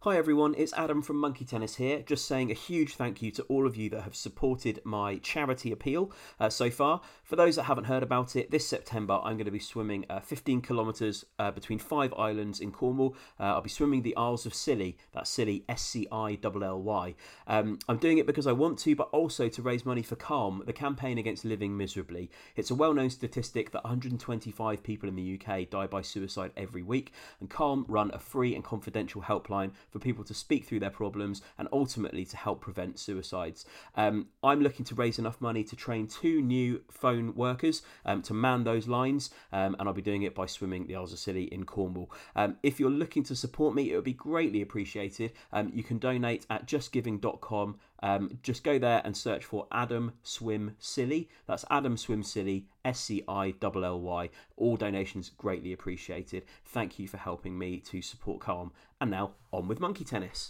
Hi everyone, it's Adam from Monkey Tennis here, just saying a huge thank you to all of you that have supported my charity appeal so far. For those that haven't heard about it, this September I'm going to be swimming 15 kilometres between 5 islands in Cornwall. I'll be swimming the Isles of Scilly, that's Scilly, Scilly. I'm doing it because I want to, but also to raise money for Calm, the campaign against living miserably. It's a well-known statistic that 125 people in the UK die by suicide every week, and Calm run a free and confidential helpline for people to speak through their problems and ultimately to help prevent suicides. I'm looking to raise enough money to train 2 new phone workers to man those lines, and I'll be doing it by swimming the Isles of Scilly in Cornwall. If you're looking to support me, it would be greatly appreciated. You can donate at justgiving.com. Just go there and search for Adam Swim Scilly. That's Adam Swim Scilly, Scilly. All donations greatly appreciated. Thank you for helping me to support Calm. And now, on with Monkey Tennis.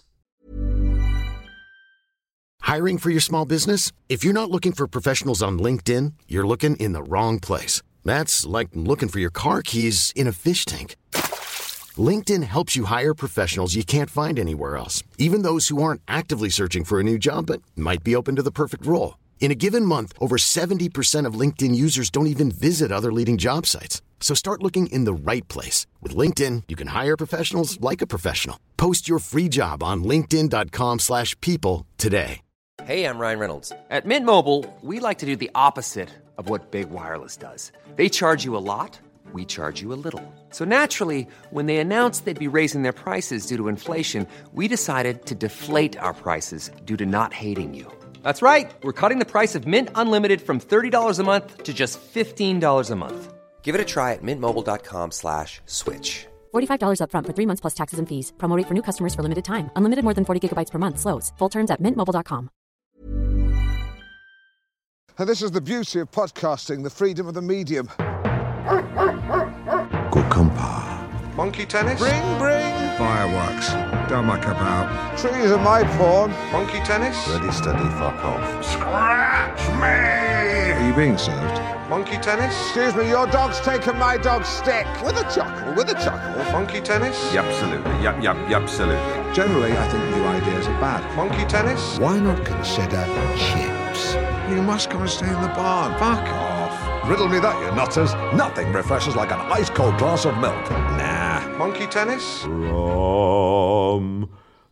Hiring for your small business? If you're not looking for professionals on LinkedIn, you're looking in the wrong place. That's like looking for your car keys in a fish tank. LinkedIn helps you hire professionals you can't find anywhere else, even those who aren't actively searching for a new job but might be open to the perfect role. In a given month, over 70% of LinkedIn users don't even visit other leading job sites. So start looking in the right place. With LinkedIn, you can hire professionals like a professional. Post your free job on linkedin.com/people today. Hey, I'm Ryan Reynolds. At Mint Mobile, we like to do the opposite of what Big Wireless does. They charge you a lot. We charge you a little. So naturally, when they announced they'd be raising their prices due to inflation, we decided to deflate our prices due to not hating you. That's right. We're cutting the price of Mint Unlimited from $30 a month to just $15 a month. Give it a try at mintmobile.com/switch. $45 up front for 3 months plus taxes and fees. Promo rate for new customers for limited time. Unlimited more than 40 gigabytes per month. Slows full terms at mintmobile.com. And this is the beauty of podcasting, the freedom of the medium. Cucumber. Monkey tennis? Bring! Fireworks. Don't muck about. Trees are my pawn. Monkey tennis? Ready, steady, fuck off. Scratch me! Are you being served? Monkey tennis? Excuse me, your dog's taken my dog's stick. With a chuckle. Monkey tennis? Absolutely. Absolutely. Generally, I think new ideas are bad. Monkey tennis? Why not consider chips? You must come and stay in the bar. Fuck off. Riddle me that, you nutters. Nothing refreshes like an ice-cold glass of milk. Nah. Monkey tennis? From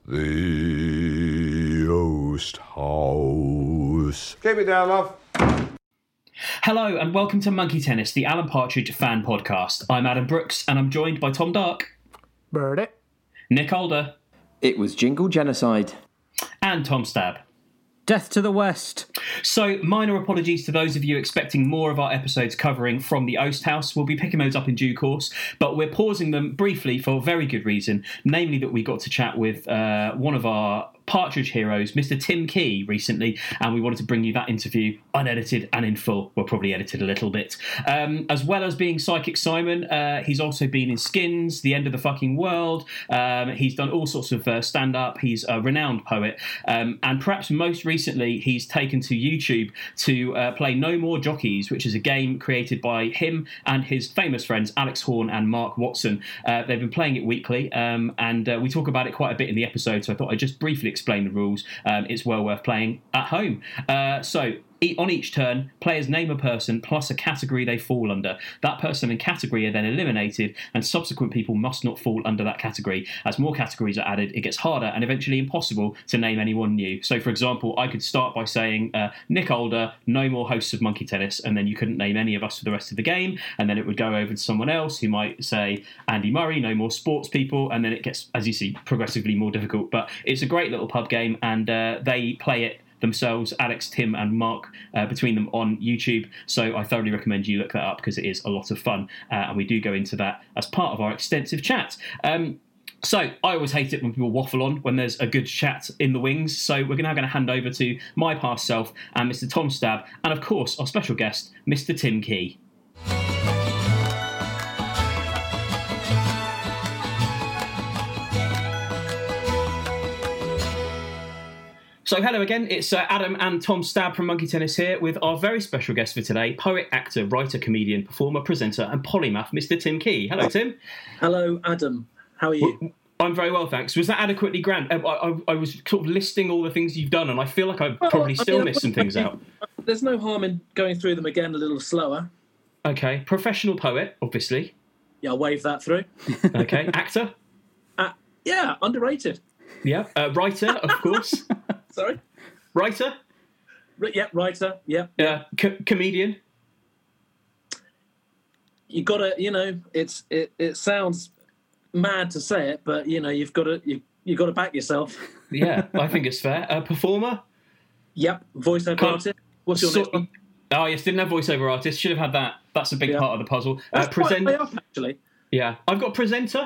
the Oast House. Keep it down, love. Hello and welcome to Monkey Tennis, the Alan Partridge fan podcast. I'm Adam Brooks and I'm joined by Tom Dark. Bird Nick Alder. It was Jingle Genocide. And Tom Stab. Death to the West. So, minor apologies to those of you expecting more of our episodes covering From the Oast House. We'll be picking those up in due course, but we're pausing them briefly for a very good reason, namely that we got to chat with one of our Partridge heroes, Mr. Tim Key, recently, and we wanted to bring you that interview unedited and in full. We'll probably edit it a little bit. As well as being Psychic Simon, he's also been in Skins, The End of the Fucking World. He's done all sorts of stand-up. He's a renowned poet. And perhaps most recently, he's taken to YouTube to play No More Jockeys, which is a game created by him and his famous friends, Alex Horn and Mark Watson. They've been playing it weekly, and we talk about it quite a bit in the episode, so I thought I'd just briefly explain the rules. It's well worth playing at home. So on each turn, players name a person plus a category they fall under. That person and category are then eliminated, and subsequent people must not fall under that category. As more categories are added, it gets harder and eventually impossible to name anyone new. So, for example, I could start by saying, Nick Alder, no more hosts of Monkey Tennis, and then you couldn't name any of us for the rest of the game, and then it would go over to someone else who might say, Andy Murray, no more sports people, and then it gets, as you see, progressively more difficult. But it's a great little pub game, and they play it themselves, Alex, Tim and Mark, between them on YouTube. So I thoroughly recommend you look that up because it is a lot of fun. And we do go into that as part of our extensive chat. So I always hate it when people waffle on when there's a good chat in the wings. So we're now going to hand over to my past self and Mr. Tom Stab. And of course, our special guest, Mr. Tim Key. So hello again, it's Adam and Tom Stab from Monkey Tennis here with our very special guest for today, poet, actor, writer, comedian, performer, presenter and polymath, Mr. Tim Key. Hello, Tim. Hello, Adam. How are you? I'm very well, thanks. Was that adequately grand? I was sort of listing all the things you've done, and I feel like I probably still missed some things out. There's no harm in going through them again a little slower. Okay. Professional poet, obviously. Yeah, I'll wave that through. Okay. Actor? Yeah, underrated. Yeah. Writer, of course. Sorry? Writer? Yeah, writer. Yeah. Comedian? You gotta, it sounds mad to say it, but you've got to back yourself. Yeah, I think it's fair. Performer? Yep. Voiceover artist. What's your next one? Oh yes, didn't have voiceover artist. Should have had that. That's a big part of the puzzle. That's quite way up, actually. Yeah, I've got presenter.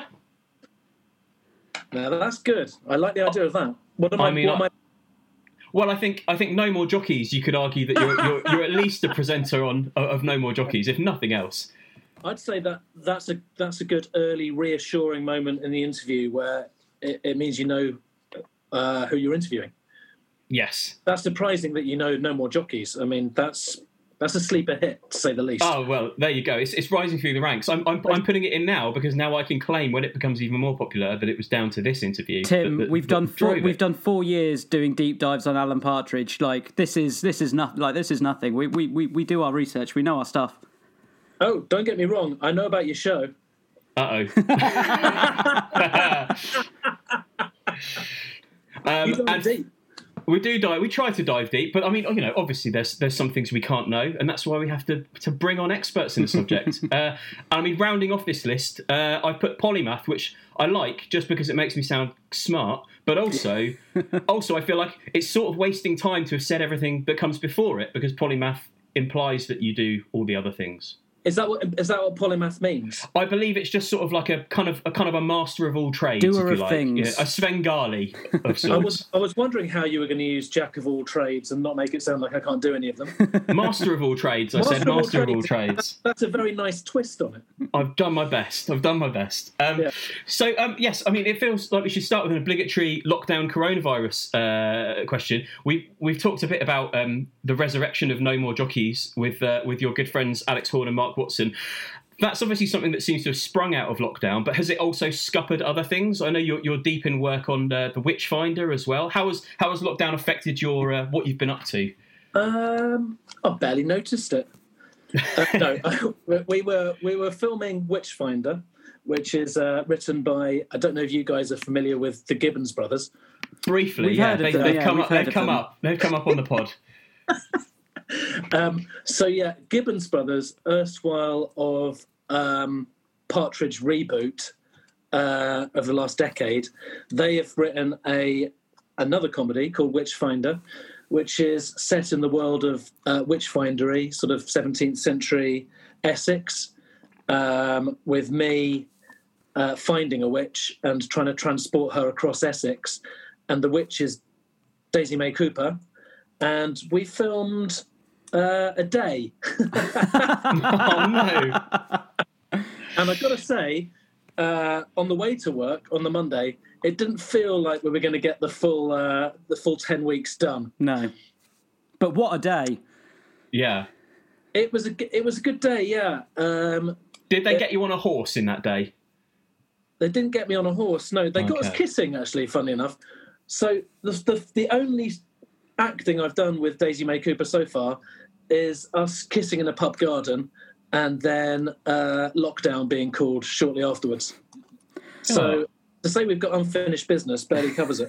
No, that's good. I like the idea of that. What am I? Well, I think No More Jockeys. You could argue that you're at least a presenter of No More Jockeys, if nothing else. I'd say that's a good early reassuring moment in the interview where it means who you're interviewing. Yes. That's surprising that No More Jockeys. I mean, that's a sleeper hit, to say the least. Oh, well, there you go. It's rising through the ranks. I'm putting it in now because now I can claim when it becomes even more popular that it was down to this interview. Tim, we've done 4 years doing deep dives on Alan Partridge. Like this is nothing. We do our research. We know our stuff. Oh, don't get me wrong. I know about your show. Uh-oh. You dive deep. We do dive. We try to dive deep, but I mean, obviously, there's some things we can't know, and that's why we have to bring on experts in the subject. I mean, rounding off this list, I've put polymath, which I like just because it makes me sound smart, but also I feel like it's sort of wasting time to have said everything that comes before it because polymath implies that you do all the other things. Is that what polymath means? I believe it's just sort of like a kind of a master of all trades, doer if you of like. things, a Svengali of sorts. I was wondering how you were going to use jack of all trades and not make it sound like I can't do any of them. Master of all trades. I said master of all trades. That's a very nice twist on it. I've done my best. So yes, I mean it feels like we should start with an obligatory lockdown coronavirus question. We've talked a bit about the resurrection of No More Jockeys with your good friends Alex Horn and Mark Watson. That's obviously something that seems to have sprung out of lockdown, but has it also scuppered other things? I know you're deep in work on the Witchfinder as well. How has lockdown affected your what you've been up to? I barely noticed it. No, we were filming Witchfinder, which is written by, I don't know if you guys are familiar with the Gibbons brothers. Briefly, they've come up on the pod. Gibbons Brothers, erstwhile of Partridge reboot of the last decade, they have written another comedy called Witchfinder, which is set in the world of witchfindery, sort of 17th century Essex, with me finding a witch and trying to transport her across Essex. And the witch is Daisy May Cooper. And we filmed a day. Oh, no. And I've got to say, on the way to work on the Monday, it didn't feel like we were going to get the full 10 weeks done. No. But what a day. Yeah. It was a good day, yeah. Did they get you on a horse in that day? They didn't get me on a horse, no. They got us kissing, actually, funnily enough. So the only acting I've done with Daisy May Cooper so far is us kissing in a pub garden and then lockdown being called shortly afterwards. So to say we've got unfinished business barely covers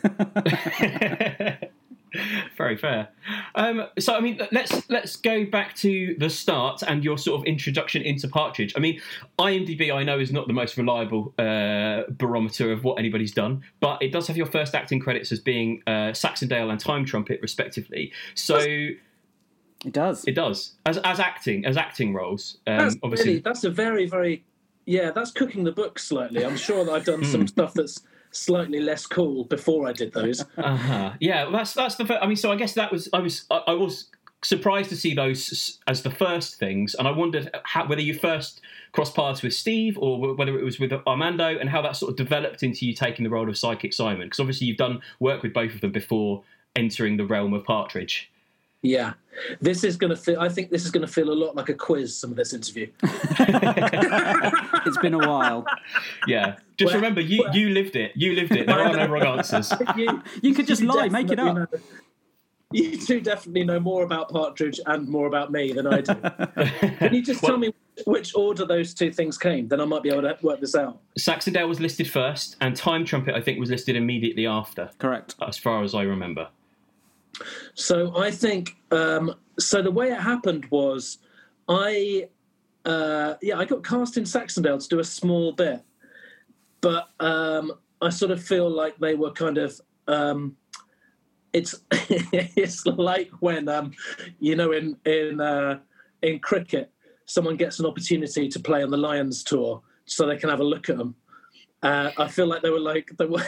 it. Very fair. So, I mean, let's go back to the start and your sort of introduction into Partridge. I mean, IMDb, I know, is not the most reliable barometer of what anybody's done, but it does have your first acting credits as being Saxondale and Time Trumpet, respectively. So it does. As acting roles. Obviously, that's a very, very that's cooking the books slightly. I'm sure that I've done some stuff that's slightly less cool before I did those. Yeah, that's the first, I mean, so I guess I was surprised to see those as the first things, and I wondered whether you first crossed paths with Steve or whether it was with Armando, and how that sort of developed into you taking the role of Psychic Simon, because obviously you've done work with both of them before entering the realm of Partridge. Yeah, this is going to feel. I think this is going to feel a lot like a quiz. Some of this interview. It's been a while. Yeah, just remember, you lived it. You lived it. There are no wrong answers. You could just lie, make it up. You two definitely know more about Partridge and more about me than I do. Can you just tell me which order those two things came? Then I might be able to work this out. Saxondale was listed first, and Time Trumpet, I think, was listed immediately after. Correct. As far as I remember. So I think, so the way it happened was I got cast in Saxondale to do a small bit, but I sort of feel like they were kind of, it's like when, in cricket, someone gets an opportunity to play on the Lions tour so they can have a look at them. I feel like they were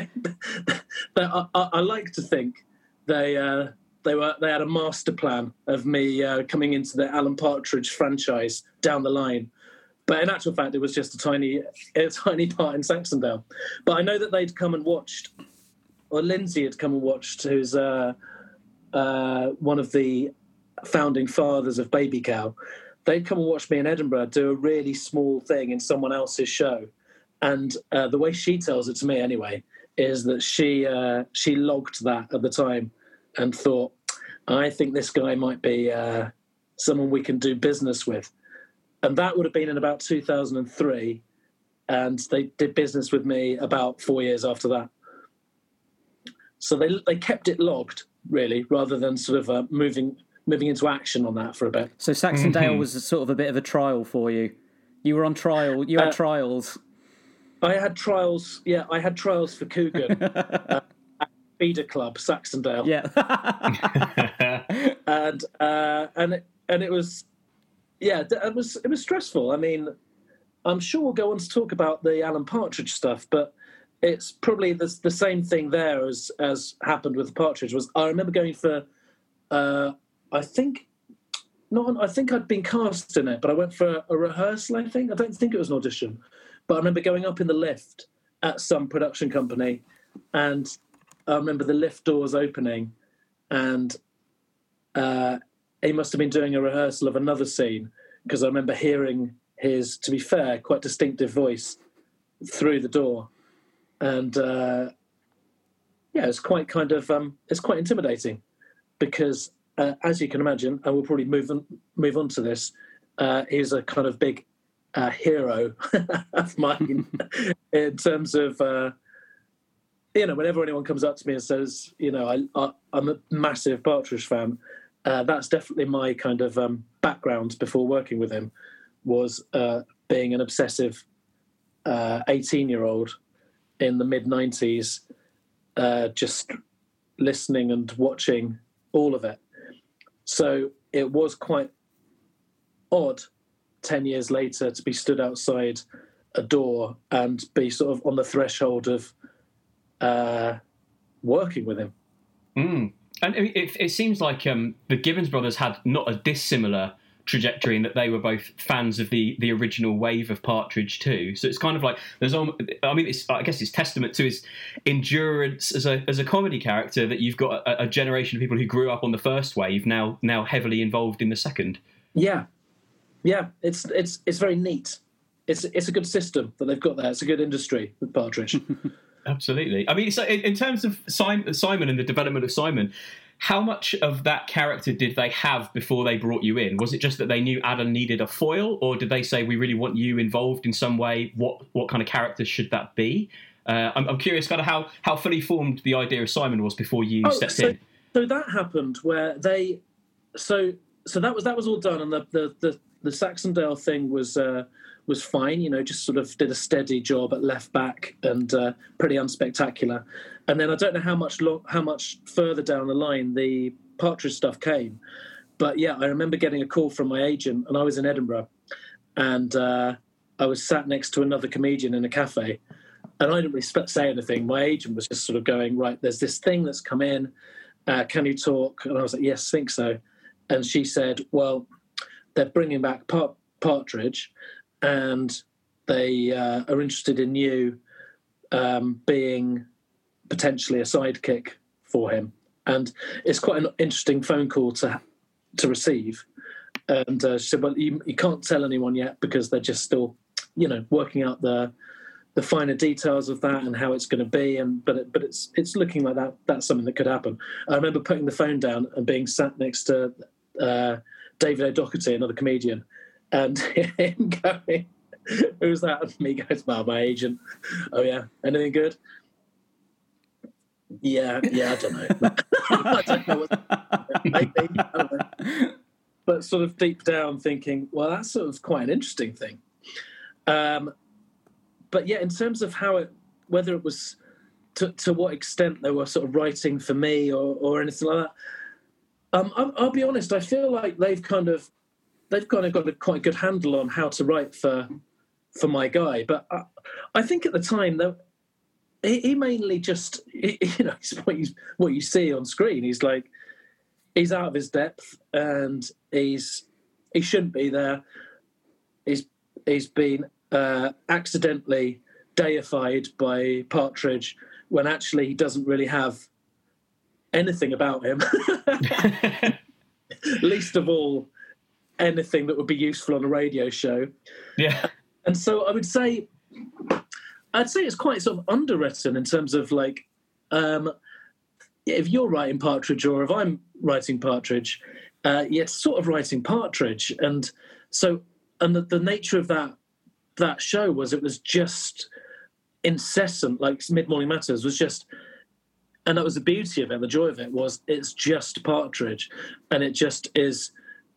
I like to think they had a master plan of me coming into the Alan Partridge franchise down the line, but in actual fact, it was just a tiny part in Saxondale. But I know that they'd come and watched, or Lindsay had come and watched, who's one of the founding fathers of Baby Cow. They'd come and watch me in Edinburgh do a really small thing in someone else's show, and the way she tells it to me, anyway, is that she logged that at the time and thought, I think this guy might be someone we can do business with. And that would have been in about 2003. And they did business with me about 4 years after that. So they kept it logged, really, rather than sort of moving into action on that for a bit. So Saxondale was sort of a bit of a trial for you. You were on trial. You had trials. I had trials. Yeah, I had trials for Coogan. Feeder Club, Saxondale. Yeah. and it was, yeah, it was stressful. I mean, I'm sure we'll go on to talk about the Alan Partridge stuff, but it's probably the same thing there as happened with Partridge. Was I remember going for, I think I'd been cast in it, but I went for a rehearsal. I don't think it was an audition, but I remember going up in the lift at some production company, and I remember the lift doors opening, and he must have been doing a rehearsal of another scene, because I remember hearing his, to be fair, quite distinctive voice through the door. And it's quite it's quite intimidating, because as you can imagine, and we'll probably move on to this, he's a kind of big hero of mine in terms of, whenever anyone comes up to me and says, I'm a massive Partridge fan, that's definitely my kind of background before working with him, was being an obsessive 18-year-old in the mid-90s, just listening and watching all of it. So it was quite odd 10 years later to be stood outside a door and be sort of on the threshold of working with him. And it seems like the Gibbons brothers had not a dissimilar trajectory, in that they were both fans of the original wave of Partridge too. So it's kind of like I guess it's testament to his endurance as a comedy character that you've got a generation of people who grew up on the first wave now heavily involved in the second. Yeah, it's very neat. It's a good system that they've got there. It's a good industry with Partridge. Absolutely. I mean, so in terms of Simon and the development of Simon, how much of that character did they have before they brought you in? Was it just that they knew Adam needed a foil, or did they say, we really want you involved in some way? What kind of character should that be? I'm curious kind of how fully formed the idea of Simon was before you stepped in. So that happened where they... So that was all done, and the Saxondale thing was fine, just sort of did a steady job at left back and pretty unspectacular. And then I don't know how much further down the line the Partridge stuff came. But yeah, I remember getting a call from my agent, and I was in Edinburgh, and I was sat next to another comedian in a cafe, and I didn't really say anything. My agent was just sort of going, right, there's this thing that's come in, can you talk? And I was like, yes, think so. And she said, well, they're bringing back Partridge, and they are interested in you being potentially a sidekick for him. And it's quite an interesting phone call to receive. And she said, well, you can't tell anyone yet because they're just still, working out the finer details of that and how it's going to be. But it's looking like that's something that could happen. I remember putting the phone down and being sat next to David O'Doherty, another comedian, and him going, "Who's that?" And me goes, "Well, my agent." "Oh yeah, anything good?" Yeah, I don't know. I don't know what. Maybe, I don't know. But sort of deep down thinking, well, that's sort of quite an interesting thing. But yeah, in terms of whether it was to what extent they were sort of writing for me or anything like that, I'll be honest. I feel like they've kind of got a quite good handle on how to write for my guy. But I think at the time that he mainly just, what you see on screen. He's out of his depth and he shouldn't be there. He's been accidentally deified by Partridge when actually he doesn't really have anything about him. Least of all, anything that would be useful on a radio show. Yeah. And so I'd say it's quite sort of underwritten in terms of if you're writing Partridge or if I'm writing Partridge, it's sort of writing Partridge. And so, and the nature of that show was it was just incessant, like Mid-Morning Matters was just, and that was the beauty of it, the joy of it was it's just Partridge, and it just is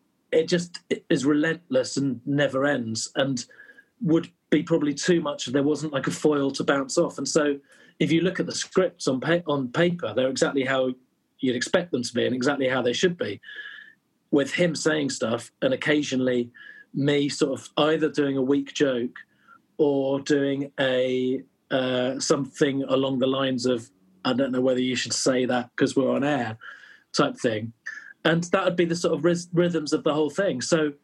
relentless and never ends, and would be probably too much if there wasn't like a foil to bounce off. And so if you look at the scripts on paper, they're exactly how you'd expect them to be and exactly how they should be, with him saying stuff and occasionally me sort of either doing a weak joke or doing a something along the lines of, I don't know whether you should say that because we're on air type thing. And that would be the sort of rhythms of the whole thing. So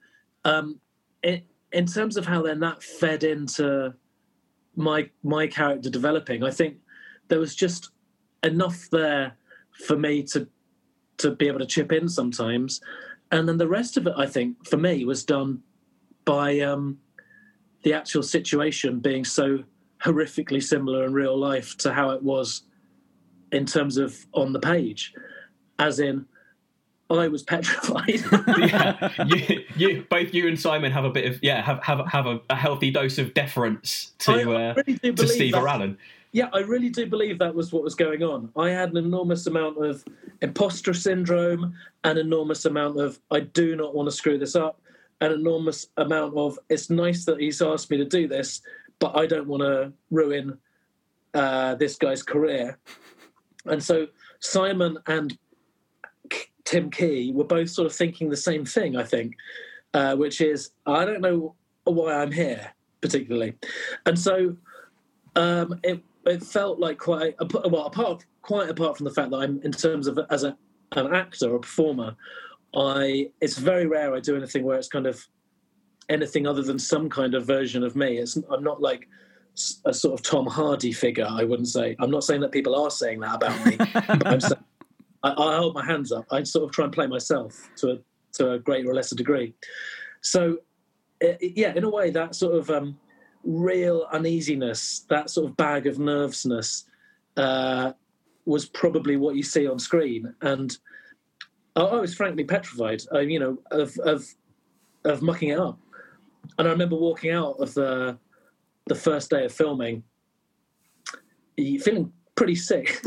in terms of how then that fed into my character developing, I think there was just enough there for me to be able to chip in sometimes. And then the rest of it, I think, for me, was done by the actual situation being so horrifically similar in real life to how it was in terms of on the page. As in, I was petrified. Yeah, both you and Simon have a bit of have a healthy dose of deference to Steve or Alan. Yeah, I really do believe that was what was going on. I had an enormous amount of imposter syndrome, an enormous amount of I do not want to screw this up, an enormous amount of it's nice that he's asked me to do this, but I don't want to ruin this guy's career. And so Simon and Tim Key were both sort of thinking the same thing, I think, which is, I don't know why I'm here, particularly. And so it felt like apart from the fact that I'm, in terms of as an actor or performer, it's very rare I do anything where it's kind of anything other than some kind of version of me. I'm not like a sort of Tom Hardy figure, I wouldn't say. I'm not saying that people are saying that about me, but I'm saying I hold my hands up. I sort of try and play myself to a greater or lesser degree. So, in a way, that sort of real uneasiness, that sort of bag of nervousness was probably what you see on screen. And I was frankly petrified, of mucking it up. And I remember walking out of the first day of filming, feeling pretty sick.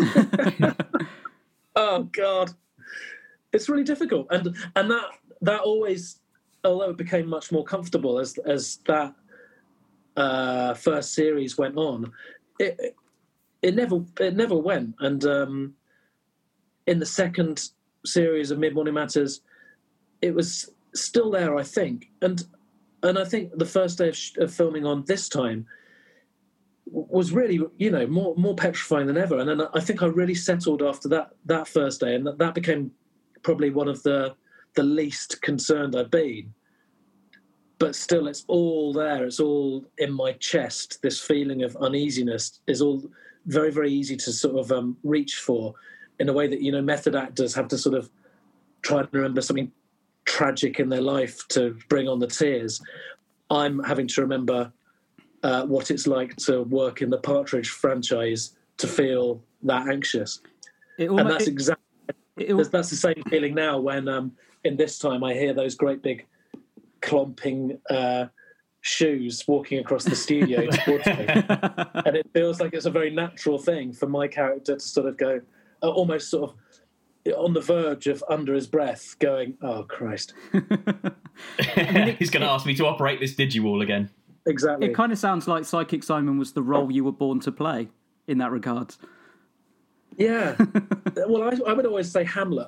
Oh God, it's really difficult, and that always, although it became much more comfortable as that first series went on, it never went. And in the second series of Mid-Morning Matters, it was still there, I think, and I think the first day of filming on this time was really, more petrifying than ever. And then I think I really settled after that first day, and that became probably one of the least concerned I've been. But still, it's all there. It's all in my chest. This feeling of uneasiness is all very, very easy to sort of reach for in a way that, you know, method actors have to sort of try and remember something tragic in their life to bring on the tears. I'm having to remember what it's like to work in the Partridge franchise to feel that anxious. That's the same feeling now when in this time I hear those great big clomping shoes walking across the studio towards me. And it feels like it's a very natural thing for my character to sort of go almost sort of on the verge of under his breath going, oh Christ. He's going to ask me to operate this digiwall again. Exactly. It kind of sounds like Psychic Simon was the role you were born to play in that regard. Yeah. Well, I would always say Hamlet.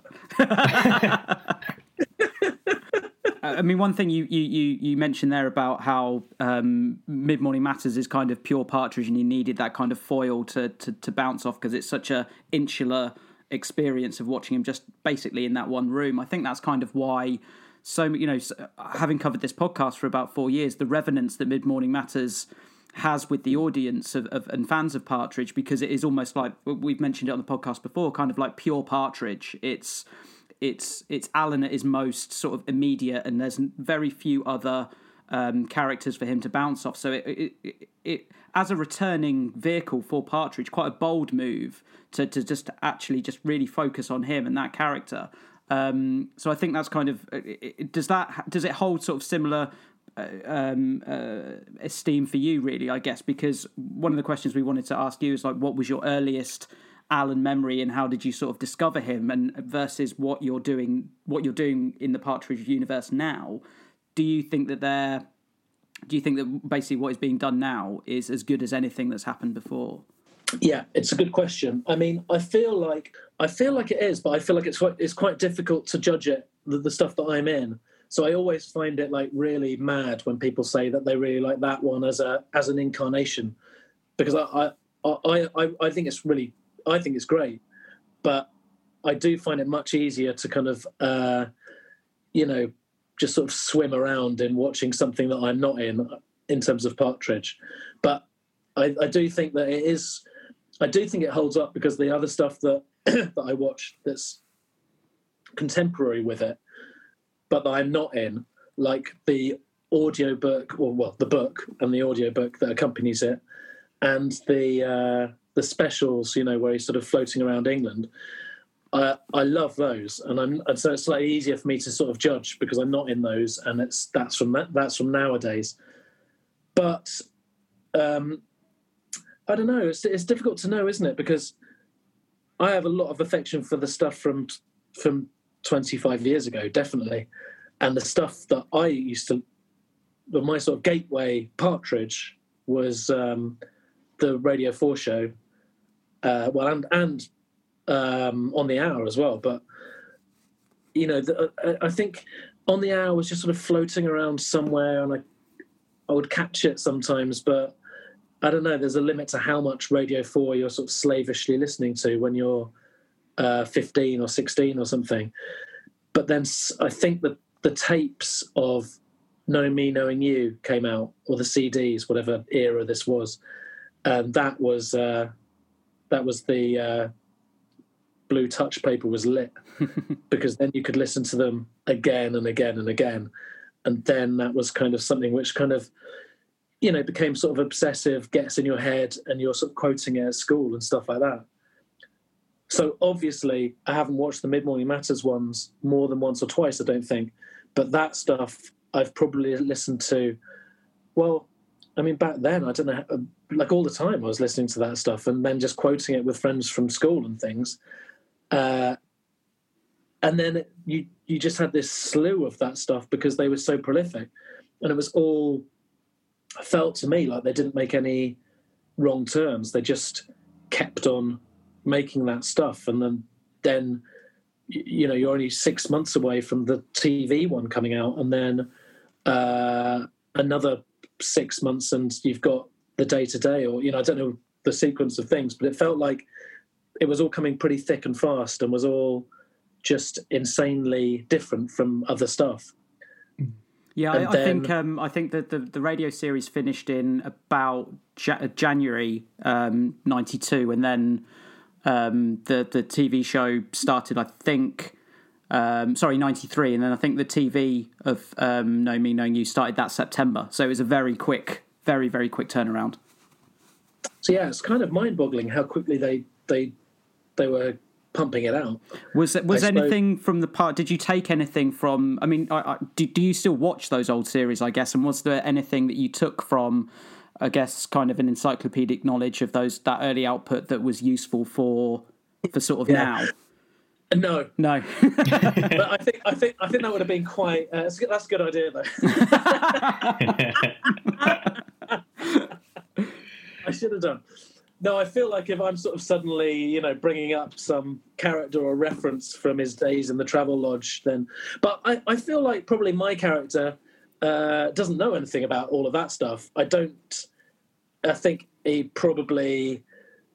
I mean, one thing you mentioned there about how Mid Morning Matters is kind of pure Partridge, and you needed that kind of foil to bounce off because it's such a insular experience of watching him just basically in that one room. I think that's kind of why, having covered this podcast for about 4 years, the resonance that Mid Morning Matters has with the audience of and fans of Partridge, because it is almost like, we've mentioned it on the podcast before, kind of like pure Partridge. It's Alan at his most sort of immediate, and there's very few other characters for him to bounce off. So it as a returning vehicle for Partridge, quite a bold move to just actually just really focus on him and that character. So I think that's kind of does it hold sort of similar esteem for you, really, I guess, because one of the questions we wanted to ask you is like, what was your earliest Alan memory, and how did you sort of discover him, and versus what you're doing in the Partridge universe now? Do you think that basically what is being done now is as good as anything that's happened before? Yeah, it's a good question. I mean, I feel like it is, but I feel like it's quite difficult to judge it, the stuff that I'm in. So I always find it like really mad when people say that they really like that one as an incarnation, because I think it's really, I think it's great, but I do find it much easier to kind of just sort of swim around in watching something that I'm not in terms of Partridge. But I do think that it is. I do think it holds up because the other stuff that that I watch that's contemporary with it, but that I'm not in, like the audiobook, or the book and the audiobook that accompanies it, and the specials, where he's sort of floating around England. I love those, and so it's slightly easier for me to sort of judge because I'm not in those, and that's from nowadays. But I don't know. It's difficult to know, isn't it? Because I have a lot of affection for the stuff from 25 years ago, definitely, and the stuff that I used to. My sort of gateway Partridge was the Radio 4 show, and on the Hour as well. But I think On the Hour was just sort of floating around somewhere, and I would catch it sometimes, but I don't know, there's a limit to how much Radio 4 you're sort of slavishly listening to when you're 15 or 16 or something. But then I think that the tapes of Knowing Me, Knowing You came out, or the CDs, whatever era this was, and that was the blue touch paper was lit, because then you could listen to them again and again and again, and then that was kind of something which kind of became sort of obsessive, gets in your head, and you're sort of quoting it at school and stuff like that. So obviously I haven't watched the Mid Morning Matters ones more than once or twice, I don't think, but that stuff I've probably listened to, well, I mean, back then, I don't know, like all the time I was listening to that stuff and then just quoting it with friends from school and things. And then you just had this slew of that stuff because they were so prolific. And it was all, felt to me like they didn't make any wrong turns. They just kept on making that stuff. And then you're only 6 months away from the TV one coming out, and then another 6 months and you've got the day-to-day, or I don't know the sequence of things, but it felt like it was all coming pretty thick and fast and was all just insanely different from other stuff. Yeah, I think that the radio series finished in about January 92, and then The TV show started, I think, 93, and then I think the TV of Know Me, Knowing You started that September. So it was a very quick, very, very quick turnaround. So yeah, it's kind of mind-boggling how quickly they were pumping it out. Was anything from the part? Did you take anything from? I mean, do you still watch those old series? I guess, and was there anything that you took from? I guess kind of an encyclopedic knowledge of that early output that was useful for sort of now. No. But I think that would have been quite. That's a good idea though. I should have done. No, I feel like if I'm sort of suddenly, bringing up some character or reference from his days in the Travelodge, then. But I feel like probably my character doesn't know anything about all of that stuff. I think he probably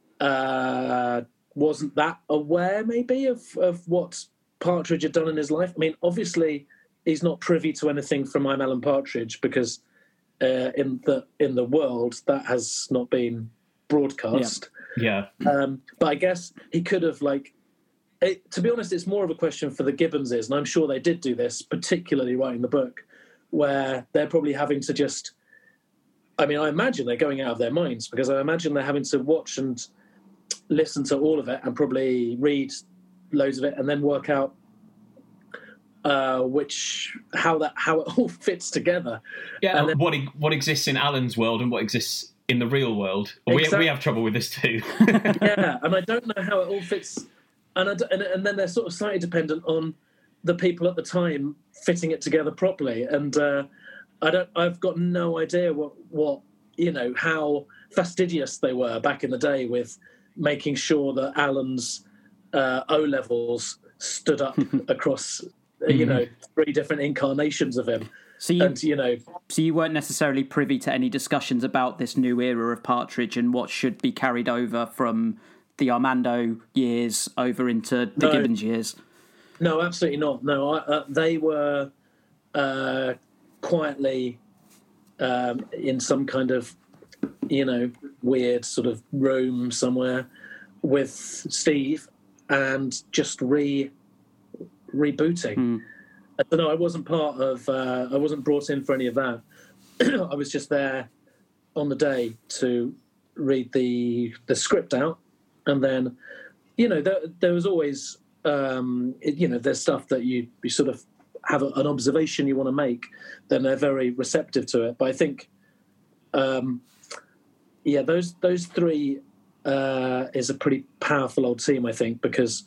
wasn't that aware, maybe, of what Partridge had done in his life. I mean, obviously, he's not privy to anything from I'm Alan Partridge because in the world that has not been broadcast. Yeah. But I guess he could have, to be honest, it's more of a question for the Gibbonses, and I'm sure they did do this, particularly writing the book, where they're probably having to just... I mean, I imagine they're going out of their minds because I imagine they're having to watch and listen to all of it and probably read loads of it and then work out how it all fits together. Yeah, and then, what exists in Alan's world and what exists in the real world. Exactly. We have trouble with this too. Yeah, and I don't know how it all fits. And then they're sort of slightly dependent on the people at the time fitting it together properly. And I've got no idea what how fastidious they were back in the day with making sure that Alan's O-levels stood up across, 3 different incarnations of him. So you weren't necessarily privy to any discussions about this new era of Partridge and what should be carried over from the Armando years over into the Gibbons years? No, absolutely not. No, they were quietly in some kind of, weird sort of room somewhere with Steve and just rebooting. I don't know. I wasn't part of. I wasn't brought in for any of that. I was just there on the day to read the script out, and then, there was always, there's stuff that you sort of have an observation you want to make. Then they're very receptive to it. But I think, those 3 is a pretty powerful old team. I think because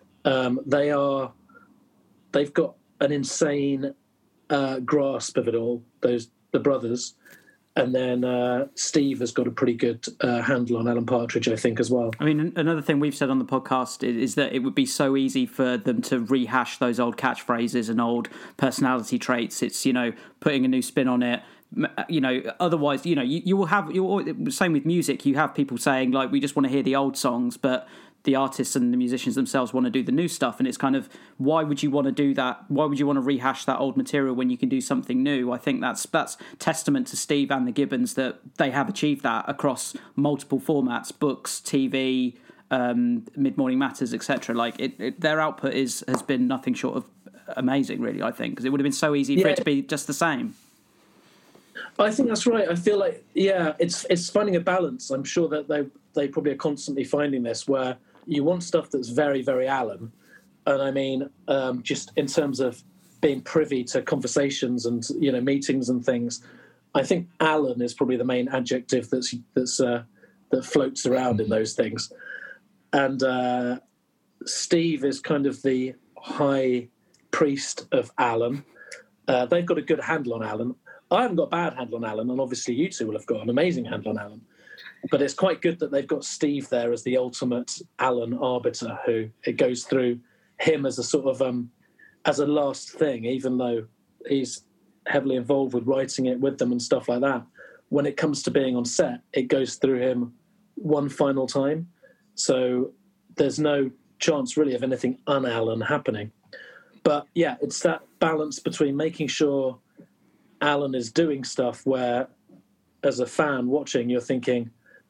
they've got an insane grasp of it all, the brothers, and then Steve has got a pretty good handle on Alan Partridge, I think, as well. I mean, another thing we've said on the podcast is that it would be so easy for them to rehash those old catchphrases and old personality traits. It's, putting a new spin on it. Otherwise, you will have... Same with music, you have people saying, we just want to hear the old songs, but the artists and the musicians themselves want to do the new stuff, and it's kind of, why would you want to do that? Why would you want to rehash that old material when you can do something new? I think that's testament to Steve and the Gibbons that they have achieved that across multiple formats, books, TV, Mid-Morning Matters, etc. Their output has been nothing short of amazing, really, I think, because it would have been so easy for it to be just the same. I think that's right. I feel like, it's finding a balance. I'm sure that they probably are constantly finding this, where you want stuff that's very, very Alan. And I mean, just in terms of being privy to conversations and, meetings and things, I think Alan is probably the main adjective that floats around in those things. And Steve is kind of the high priest of Alan. They've got a good handle on Alan. I haven't got a bad handle on Alan, and obviously you two will have got an amazing handle on Alan. But it's quite good that they've got Steve there as the ultimate Alan arbiter, who it goes through him as a sort of as a last thing, even though he's heavily involved with writing it with them and stuff like that. When it comes to being on set, it goes through him one final time. So there's no chance really of anything un-Alan happening. But yeah, it's that balance between making sure Alan is doing stuff where, as a fan watching, you're thinking,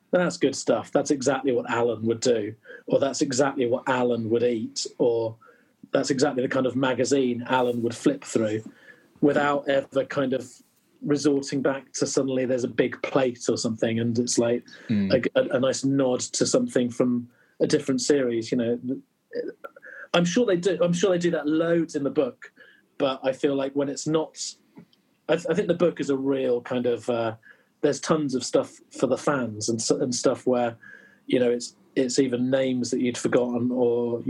That's good stuff. That's exactly what Alan would do, or that's exactly what Alan would eat, or that's exactly the kind of magazine Alan would flip through without ever kind of resorting back to suddenly there's a big plate or something and it's like a nice nod to something from a different series. I'm sure they do that loads in the book, but I feel like when it's not, I think the book is a real kind of there's tons of stuff for the fans and stuff where it's even names that you'd forgotten, or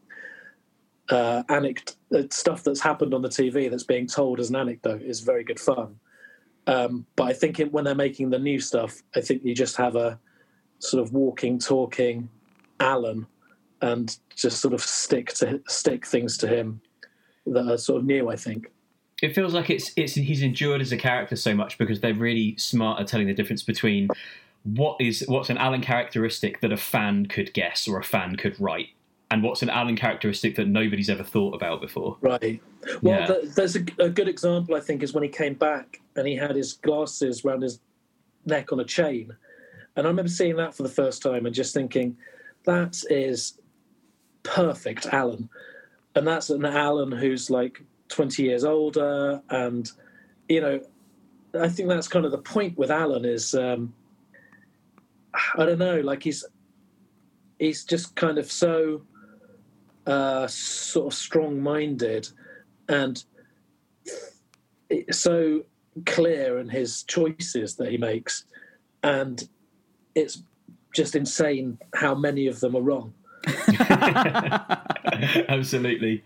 stuff that's happened on the TV that's being told as an anecdote is very good fun. But I think when they're making the new stuff, I think you just have a sort of walking, talking Alan, and just sort of stick things to him that are sort of new, I think. It feels like he's endured as a character so much because they're really smart at telling the difference between what's an Alan characteristic that a fan could guess or a fan could write, and what's an Alan characteristic that nobody's ever thought about before. Right. Well, there's a good example, I think, is when he came back and he had his glasses around his neck on a chain. And I remember seeing that for the first time and just thinking, that is perfect Alan. And that's an Alan who's like 20 years older. And, I think that's kind of the point with Alan is, I don't know, like he's just kind of so sort of strong-minded and so clear in his choices that he makes, and it's just insane how many of them are wrong. Absolutely.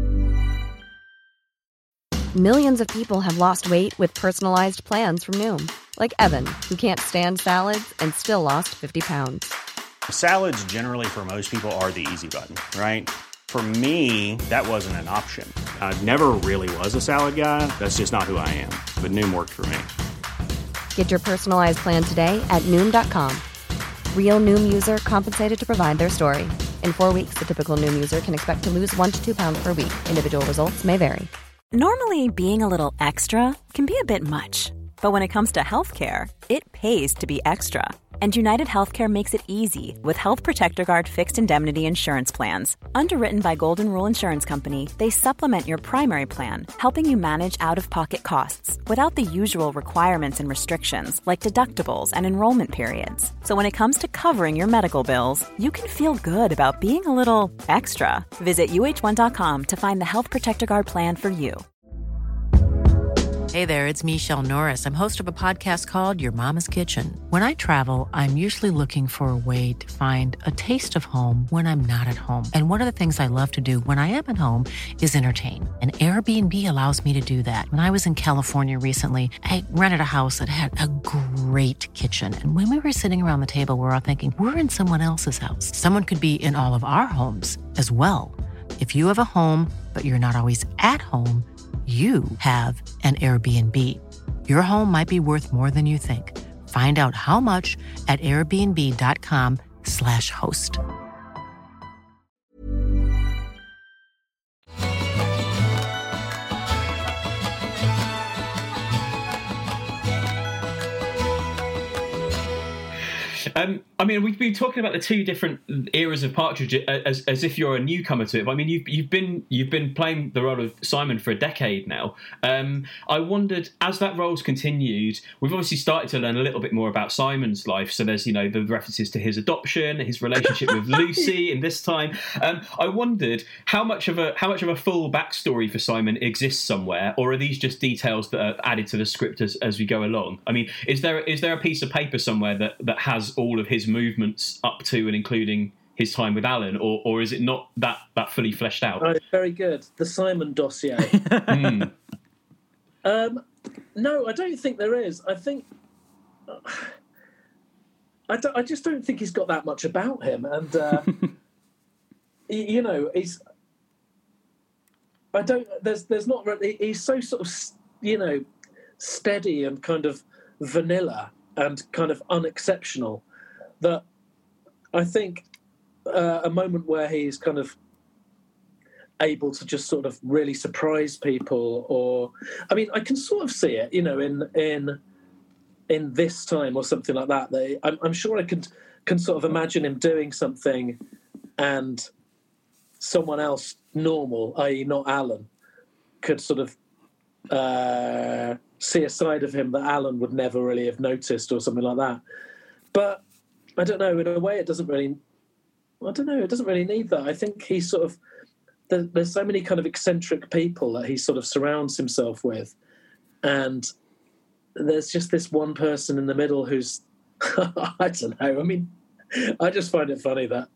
Millions of people have lost weight with personalized plans from Noom, like Evan, who can't stand salads and still lost 50 pounds. Salads generally for most people are the easy button, right? For me, that wasn't an option. I never really was a salad guy. That's just not who I am. But Noom worked for me. Get your personalized plan today at Noom.com. Real Noom user compensated to provide their story. In 4 weeks, the typical Noom user can expect to lose 1 to 2 pounds per week. Individual results may vary. Normally, being a little extra can be a bit much. But when it comes to healthcare, it pays to be extra. And United Healthcare makes it easy with Health Protector Guard fixed indemnity insurance plans. Underwritten by Golden Rule Insurance Company, they supplement your primary plan, helping you manage out-of-pocket costs without the usual requirements and restrictions like deductibles and enrollment periods. So when it comes to covering your medical bills, you can feel good about being a little extra. Visit UH1.com to find the Health Protector Guard plan for you. Hey there, it's Michelle Norris. I'm host of a podcast called Your Mama's Kitchen. When I travel, I'm usually looking for a way to find a taste of home when I'm not at home. And one of the things I love to do when I am at home is entertain. And Airbnb allows me to do that. When I was in California recently, I rented a house that had a great kitchen. And when we were sitting around the table, we were all thinking, we're in someone else's house. Someone could be in all of our homes as well. If you have a home, but you're not always at home, you have an Airbnb. Your home might be worth more than you think. Find out how much at airbnb.com/host. I mean, we've been talking about the two different eras of Partridge as if you're a newcomer to it. But I mean, you've been playing the role of Simon for a decade now. I wondered, as that role's continued, we've obviously started to learn a little bit more about Simon's life. So there's the references to his adoption, his relationship with Lucy, in this time. I wondered how much of a full backstory for Simon exists somewhere, or are these just details that are added to the script as we go along? I mean, is there a piece of paper somewhere that has all of his movements up to and including his time with Alan, or is it not that fully fleshed out? Oh, very good. The Simon dossier. No, I don't think there is. I think I just don't think he's got that much about him, and he's. I don't. There's not really. He's so sort of steady and kind of vanilla and kind of unexceptional that I think a moment where he's kind of able to just sort of really surprise people, or I mean, I can sort of see it, in in this time or something like that. I'm sure I can sort of imagine him doing something and someone else normal, i.e. not Alan, could sort of see a side of him that Alan would never really have noticed or something like that. But I don't know, in a way it doesn't really need that. I think he's sort of, there's so many kind of eccentric people that he sort of surrounds himself with, and there's just this one person in the middle who's I don't know. I mean, I just find it funny that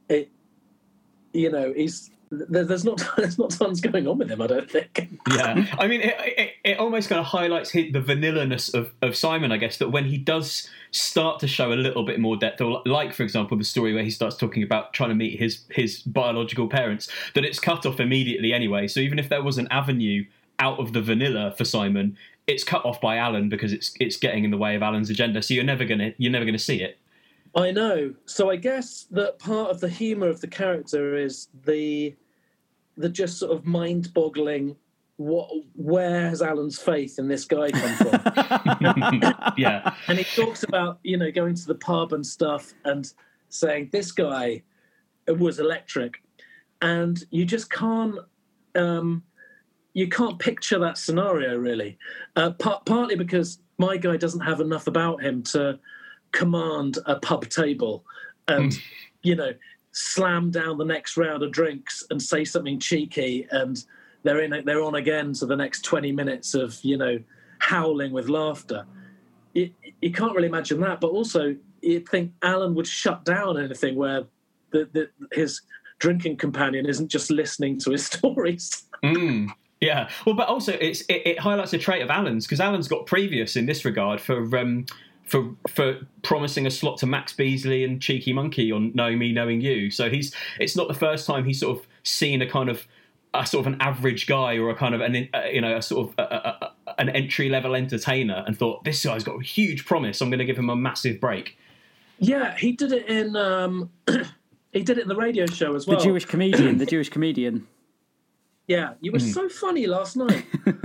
there's not tons going on with him, I don't think. Yeah, I mean, it almost kind of highlights the vanilla-ness of Simon, I guess, that when he does start to show a little bit more depth, or like, for example, the story where he starts talking about trying to meet his biological parents, that it's cut off immediately anyway. So even if there was an avenue out of the vanilla for Simon, it's cut off by Alan because it's getting in the way of Alan's agenda. So you're never gonna see it. I know. So I guess that part of the humour of the character is the just sort of mind-boggling. Where has Alan's faith in this guy come from? Yeah. And he talks about going to the pub and stuff and saying this guy was electric, and you just can't. You can't picture that scenario, really. Partly because my guy doesn't have enough about him to command a pub table and, slam down the next round of drinks and say something cheeky, and they're on again to the next 20 minutes of, howling with laughter. You can't really imagine that, but also you'd think Alan would shut down anything where his drinking companion isn't just listening to his stories. Yeah, well, but also it highlights a trait of Alan's, because Alan's got previous in this regard for promising a slot to Max Beasley and Cheeky Monkey on Knowing Me, Knowing You. So it's not the first time he's sort of seen a sort of an average guy or a kind of an entry level entertainer and thought, this guy's got a huge promise. I'm going to give him a massive break. Yeah, he did it in the radio show as well. The Jewish comedian. Yeah, you were so funny last night.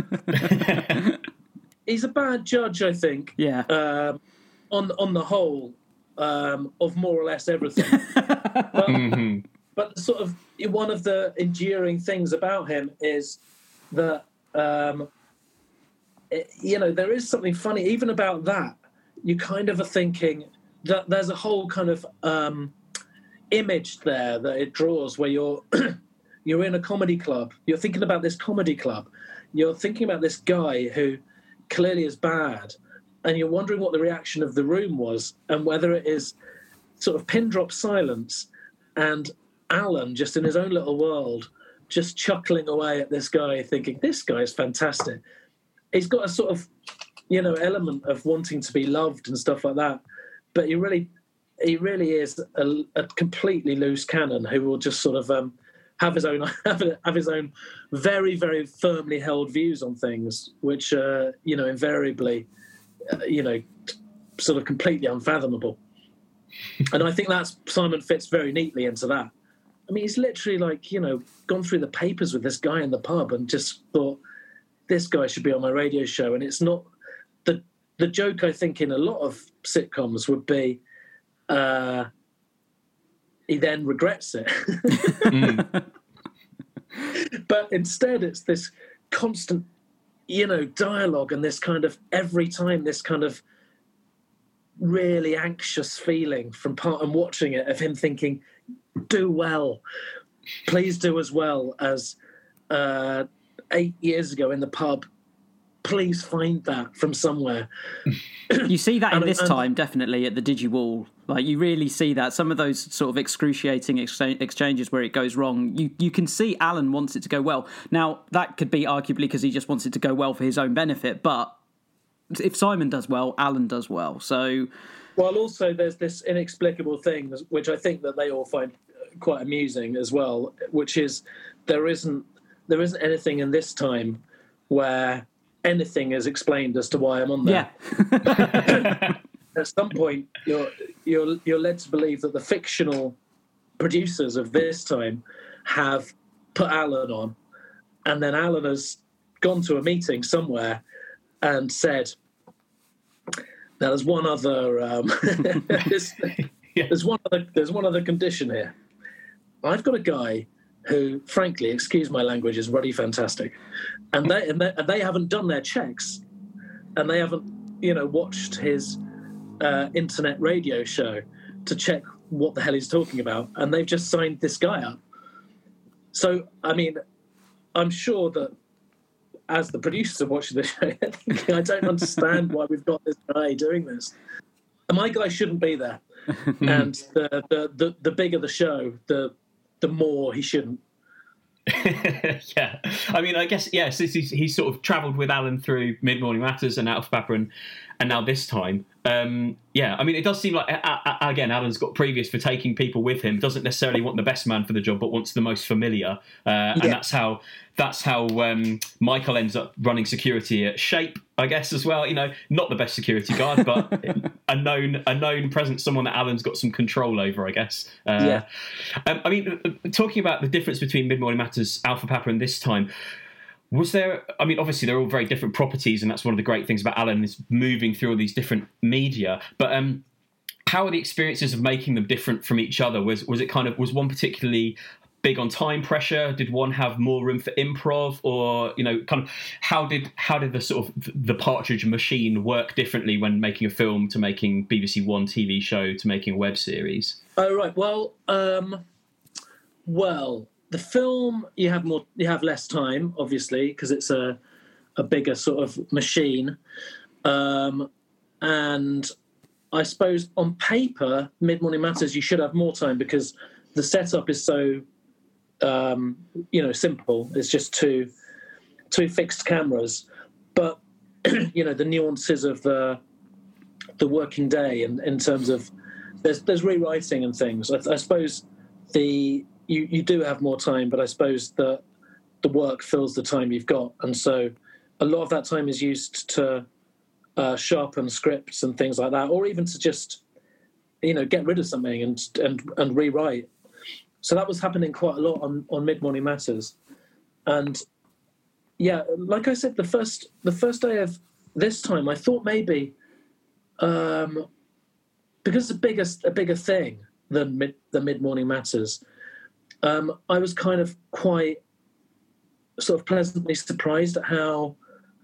He's a bad judge, I think. Yeah. On the whole, of more or less everything. But sort of one of the enduring things about him is that there is something funny even about that. You kind of are thinking that there's a whole kind of image there that it draws where you're in a comedy club. You're thinking about this comedy club. You're thinking about this guy who clearly is bad, and you're wondering what the reaction of the room was and whether it is sort of pin drop silence and Alan just in his own little world, just chuckling away at this guy, thinking, this guy is fantastic. He's got a sort of, element of wanting to be loved and stuff like that. But he really is a completely loose cannon who will just sort of have his own very, very firmly held views on things, which invariably, sort of completely unfathomable. And I think Simon fits very neatly into that. I mean, he's literally gone through the papers with this guy in the pub and just thought, this guy should be on my radio show. And it's not the joke, I think, in a lot of sitcoms would be, he then regrets it. But instead it's this constant, dialogue and this kind of, every time this kind of really anxious feeling from part and watching it of him thinking, do well, please do as well as 8 years ago in the pub. Please find that from somewhere. You see that in this time, definitely, at the DigiWall. Like, you really see that. Some of those sort of excruciating exchanges where it goes wrong, you can see Alan wants it to go well. Now, that could be arguably because he just wants it to go well for his own benefit, but if Simon does well, Alan does well. So, well, also there's this inexplicable thing, which I think that they all find quite amusing as well, which is there isn't anything in this time where anything is explained as to why I'm on there. Yeah. At some point, you're led to believe that the fictional producers of this time have put Alan on, and then Alan has gone to a meeting somewhere and said, Now, there's one other. There's one other condition here. I've got a guy who, frankly, excuse my language, is really fantastic, and they haven't done their checks, and they haven't, watched his internet radio show to check what the hell he's talking about, and they've just signed this guy up. So, I mean, I'm sure that as the producers are watching the show, I don't understand why we've got this guy doing this. And my guy shouldn't be there. And the bigger the show, the more he shouldn't. Yeah, I mean, I guess, yeah, since he's sort of travelled with Alan through Mid Morning Matters and Out of Papa and now this time, yeah, I mean, it does seem like, again, Alan's got previous for taking people with him, doesn't necessarily want the best man for the job, but wants the most familiar, and that's how Michael ends up running security at Shape, I guess, as well. Not the best security guard, but a known presence, someone that Alan's got some control over, I guess. I mean, talking about the difference between Mid Morning Matters, Alpha Papa, and this time, was there? I mean, obviously they're all very different properties, and that's one of the great things about Alan is moving through all these different media. But how are the experiences of making them different from each other? Was one particularly big on time pressure? Did one have more room for improv, or kind of how did the sort of the Partridge machine work differently when making a film to making BBC One TV show to making a web series? Oh right, well, the film you have less time, obviously, because it's a bigger sort of machine, and I suppose on paper, Mid Morning Matters, you should have more time because the setup is so simple. It's just two fixed cameras, but the nuances of the working day, and in terms of there's rewriting and things. I suppose you do have more time, but I suppose the work fills the time you've got, and so a lot of that time is used to sharpen scripts and things like that, or even to just get rid of something and rewrite. So that was happening quite a lot on Mid Morning Matters, and yeah, like I said, the first day of this time, I thought maybe because it's a bigger thing than the Mid Morning Matters, I was kind of quite sort of pleasantly surprised at how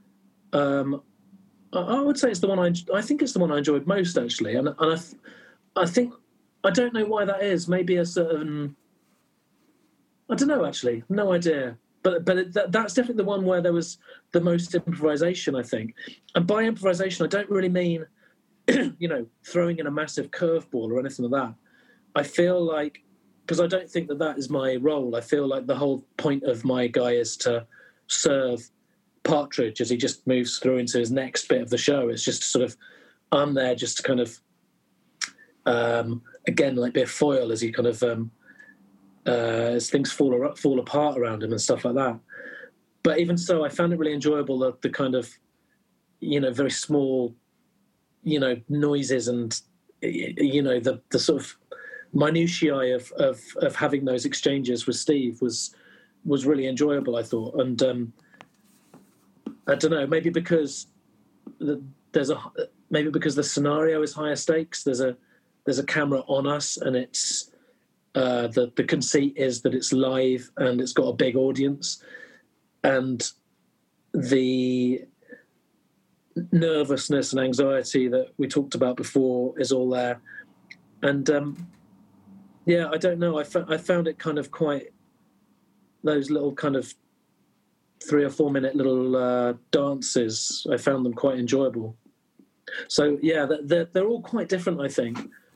I would say it's the one I think it's the one I enjoyed most, actually, and I think I don't know why that is. Maybe a certain, I don't know, actually, no idea. But that's definitely the one where there was the most improvisation, I think. And by improvisation, I don't really mean, throwing in a massive curveball or anything like that. I feel like, because I don't think that is my role, I feel like the whole point of my guy is to serve Partridge as he just moves through into his next bit of the show. It's just sort of, I'm there just to kind of, again, like be a foil as he kind of, as things fall apart around him and stuff like that. But even so, I found it really enjoyable, the kind of, very small, noises and, the sort of minutiae of having those exchanges with Steve was really enjoyable, I thought. And I don't know, maybe because the scenario is higher stakes. There's a camera on us, and it's the conceit is that it's live and it's got a big audience, and the nervousness and anxiety that we talked about before is all there. And I don't know, I found it kind of quite, those little kind of 3 or 4 minute little dances, I found them quite enjoyable. So yeah, they're all quite different, I think.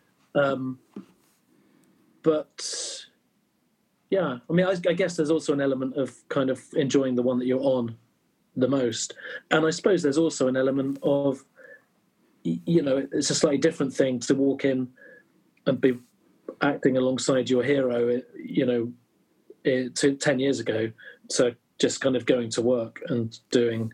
But yeah, I mean, I guess there's also an element of kind of enjoying the one that you're on the most. And I suppose there's also an element of, it's a slightly different thing to walk in and be acting alongside your hero, 10 years ago. So just kind of going to work and doing,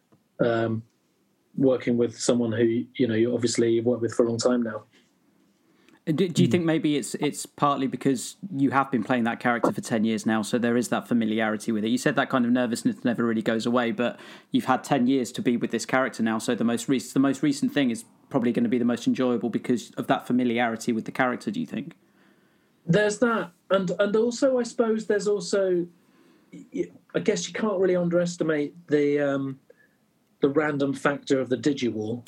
working with someone who, you obviously you've worked with for a long time now. Do you think maybe it's partly because you have been playing that character for 10 years now, so there is that familiarity with it? You said that kind of nervousness never really goes away, but you've had 10 years to be with this character now, so the most recent thing is probably going to be the most enjoyable because of that familiarity with the character, do you think? There's that. And also, I suppose there's also... I guess you can't really underestimate the random factor of the Digiwall,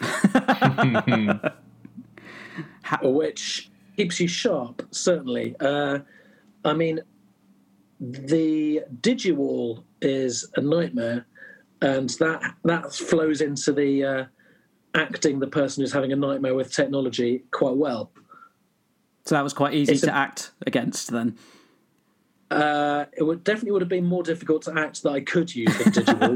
which keeps you sharp, certainly. I mean, the Digiwall is a nightmare, and that flows into the acting the person who's having a nightmare with technology quite well. So that was quite easy to act against then? It definitely would have been more difficult to act that I could use the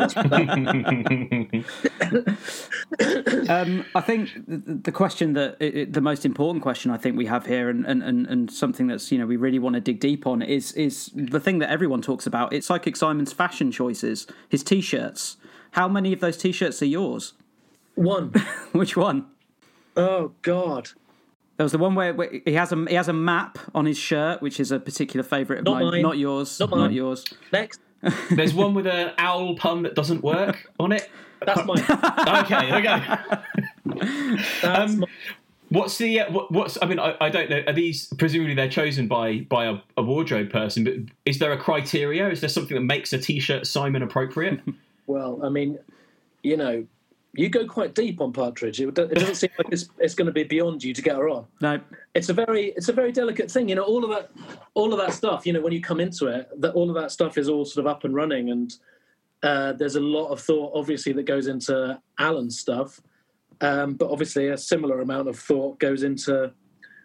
Digiwall. I think the question the most important question I think we have here, and something that's we really want to dig deep on is the thing that everyone talks about. It's Psychic Simon's fashion choices, his t-shirts. How many of those t-shirts are yours? One. Which one? Oh God. There was the one where he has a map on his shirt, which is a particular favourite of mine. Not yours. Not yours. Next. There's one with an owl pun that doesn't work on it. That's mine. Okay. That's mine. What's the what's? I mean, I don't know. Are these presumably they're chosen by a wardrobe person? But is there a criteria? Is there something that makes a t-shirt Simon appropriate? Well, I mean, you go quite deep on Partridge. It doesn't seem like it's going to be beyond you to get her on. No, it's a very delicate thing. All of that stuff. When you come into it, that all of that stuff is all sort of up and running, and there's a lot of thought, obviously, that goes into Alan's stuff, but obviously a similar amount of thought goes into,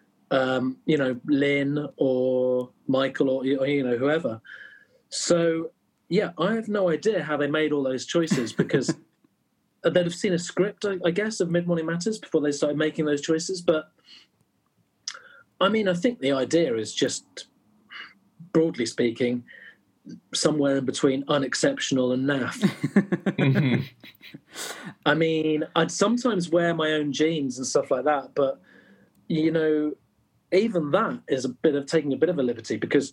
Lynn or Michael or whoever. So yeah, I have no idea how they made all those choices because. They'd have seen a script, I guess, of Mid-Morning Matters before they started making those choices. But, I mean, I think the idea is just, broadly speaking, somewhere in between unexceptional and naff. Mm-hmm. I mean, I'd sometimes wear my own jeans and stuff like that, but, even that is taking a bit of a liberty because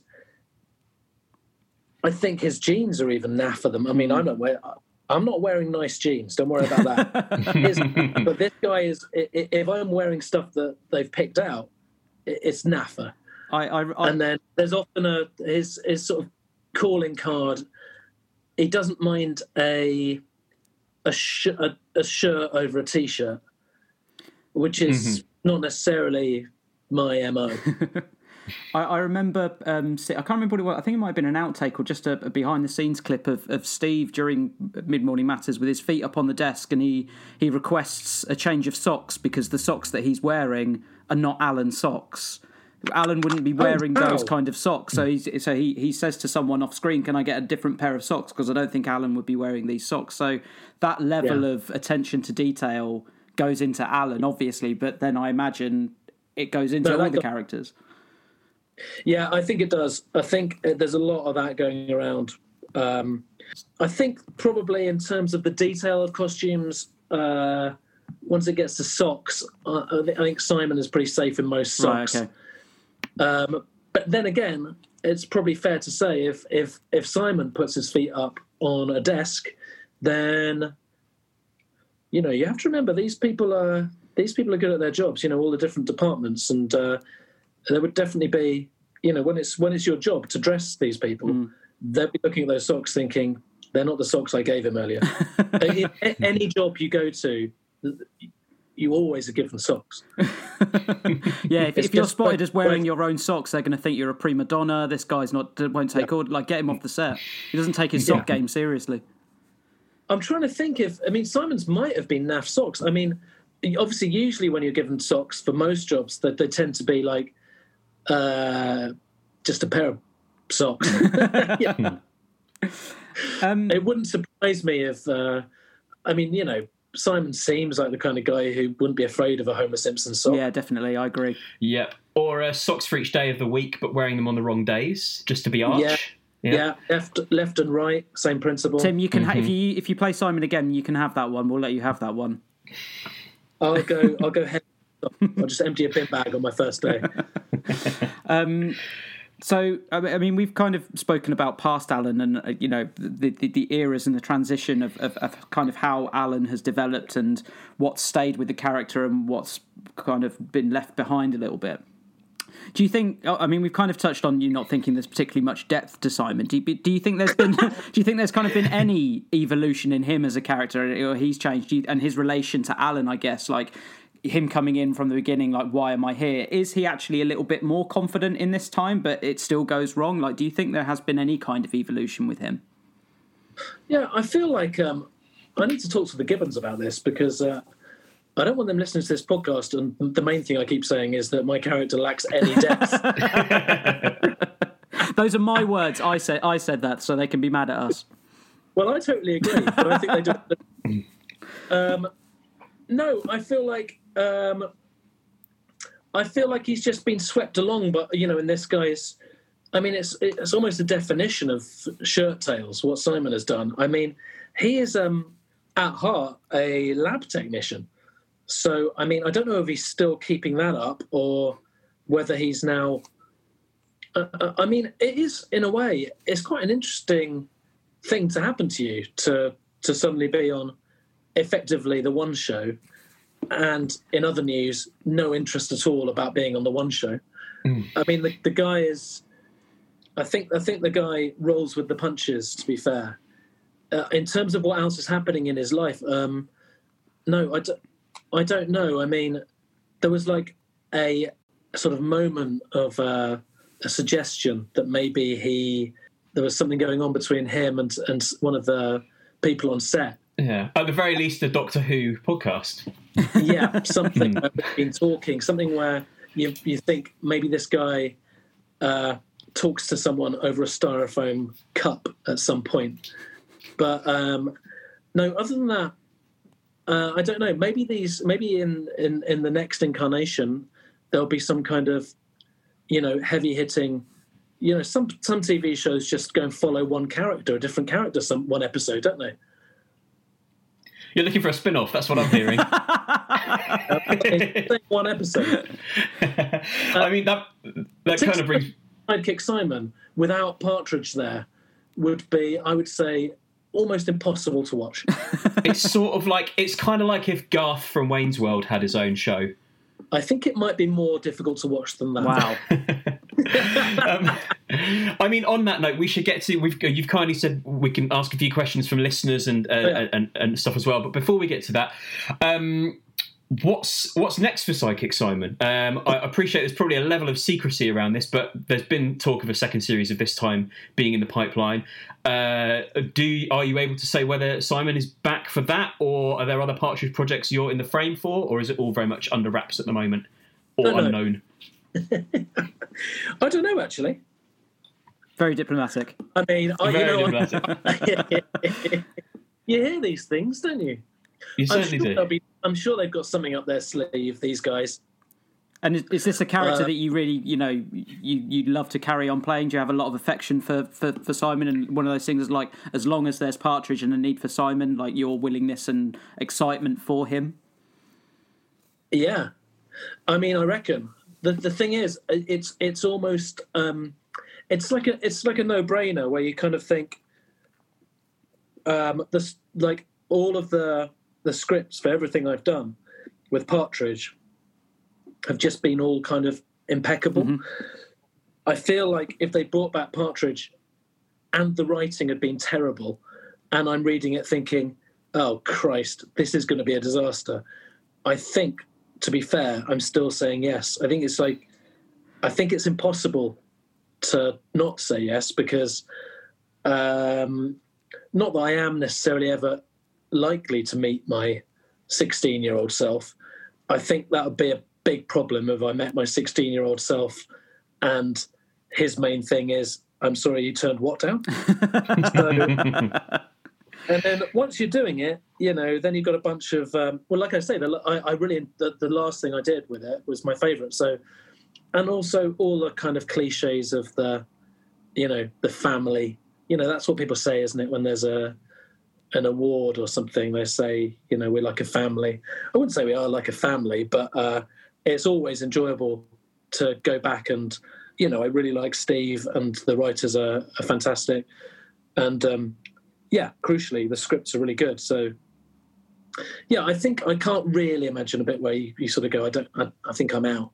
I think his jeans are even naff for them. I mean, I'm not wearing nice jeans. Don't worry about that. But this guy is. If I'm wearing stuff that they've picked out, it's naffa. And then there's often his sort of calling card. He doesn't mind a shirt over a t-shirt, which is not necessarily my MO. I remember, I can't remember what it was, I think it might have been an outtake or just a behind-the-scenes clip of Steve during Mid-Morning Matters with his feet up on the desk, and he requests a change of socks because the socks that he's wearing are not Alan's socks. Alan wouldn't be wearing those kind of socks, so he says to someone off screen, "Can I get a different pair of socks? Because I don't think Alan would be wearing these socks." So that level of attention to detail goes into Alan, obviously, but then I imagine it goes into all the characters. Yeah, I think it does. I think there's a lot of that going around. I think probably in terms of the detail of costumes, once it gets to socks, I think Simon is pretty safe in most socks. Right, okay. But then again, it's probably fair to say if Simon puts his feet up on a desk, then you have to remember these people are good at their jobs. All the different departments, and there would definitely be, when it's your job to dress these people, they'll be looking at those socks thinking, they're not the socks I gave him earlier. Any job you go to, you always are given socks. Yeah, if you're spotted as wearing your own socks, they're going to think you're a prima donna. This guy's won't take order. Like, get him off the set. He doesn't take his sock game seriously. I'm trying to think Simon's might have been naff socks. I mean, obviously, usually when you're given socks for most jobs, that they tend to be like just a pair of socks. It wouldn't surprise me if, Simon seems like the kind of guy who wouldn't be afraid of a Homer Simpson sock. Yeah, definitely, I agree. Yeah, or socks for each day of the week, but wearing them on the wrong days, just to be arch. Yeah, left and right, same principle. Tim, you can if you play Simon again, you can have that one. We'll let you have that one. I'll go head. I'll just empty a bin bag on my first day. So, I mean, we've kind of spoken about past Alan and, the eras and the transition of kind of how Alan has developed and what's stayed with the character and what's kind of been left behind a little bit. Do you think? I mean, we've kind of touched on you not thinking there's particularly much depth to Simon. Do you think there's been? Do you think there's kind of been any evolution in him as a character, or he's changed? And his relation to Alan, I guess, like him coming in from the beginning, like, why am I here? Is he actually a little bit more confident in this time, but it still goes wrong? Like, do you think there has been any kind of evolution with him? Yeah, I feel like I need to talk to the Gibbons about this because. I don't want them listening to this podcast, and the main thing I keep saying is that my character lacks any depth. Those are my words. I said that, so they can be mad at us. Well, I totally agree, but I think they do. No, I feel like he's just been swept along, but in this guy's. I mean, it's almost a definition of shirt tails. What Simon has done. I mean, he is at heart a lab technician. So, I mean, I don't know if he's still keeping that up or whether he's now... I mean, it is, in a way, it's quite an interesting thing to happen to you, to suddenly be on, effectively, the One Show, and in other news, no interest at all about being on the One Show. I mean, the guy is... I think the guy rolls with the punches, to be fair. In terms of what else is happening in his life, no, I don't know. I mean, there was like a sort of moment of a suggestion that maybe there was something going on between him and one of the people on set. Yeah, at the very least, a Doctor Who podcast. Yeah, something where we've been talking, something where you think maybe this guy talks to someone over a styrofoam cup at some point. But no, other than that, I don't know. Maybe in the next incarnation there'll be some kind of, heavy hitting. Some TV shows just go and follow one character, a different character, one episode, don't they? You're looking for a spin-off. That's what I'm hearing. One episode. I mean that kind of brings Sidekick Simon without Partridge there would be, I would say, almost impossible to watch. It's kind of like if Garth from Wayne's World had his own show. I think it might be more difficult to watch than that. Wow. I mean, on that note, we should get to. You've kindly said we can ask a few questions from listeners and stuff as well. But before we get to that, what's next for Sidekick Simon? I appreciate there's probably a level of secrecy around this, but there's been talk of a second series of this time being in the pipeline. Are you able to say whether Simon is back for that, or are there other Partridge projects you're in the frame for, or is it all very much under wraps at the moment, or unknown? I don't know, actually. Very diplomatic. I mean, you hear these things, don't you? You certainly do. I'm sure they've got something up their sleeve, these guys. And is this a character that you really, you'd love to carry on playing? Do you have a lot of affection for Simon? And one of those things is like, as long as there's Partridge and a need for Simon, like your willingness and excitement for him? Yeah. I mean, I reckon. The thing is, it's almost, it's like a no-brainer where you kind of think, this, like all of the scripts for everything I've done with Partridge have just been all kind of impeccable. Mm-hmm. I feel like if they brought back Partridge and the writing had been terrible, and I'm reading it thinking, oh Christ, this is going to be a disaster, I think, to be fair, I'm still saying yes. I think it's impossible to not say yes, because not that I am necessarily ever likely to meet my 16-year-old self. I think that would be a big problem if I met my 16-year-old self and his main thing is, I'm sorry, you turned what down? And then once you're doing it, then you've got a bunch of, well, like I say, the last thing I did with it was my favourite. So, and also all the kind of cliches of the family, that's what people say, isn't it? When there's an award or something, they say, we're like a family. I wouldn't say we are like a family, but it's always enjoyable to go back and you know, I really like Steve, and the writers are fantastic, and crucially, the scripts are really good. So, yeah, I think I can't really imagine a bit where you sort of go, I think I'm out.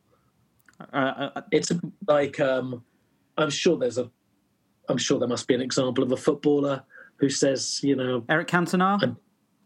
It's like I'm sure there must be an example of a footballer who says, you know, Eric Cantona.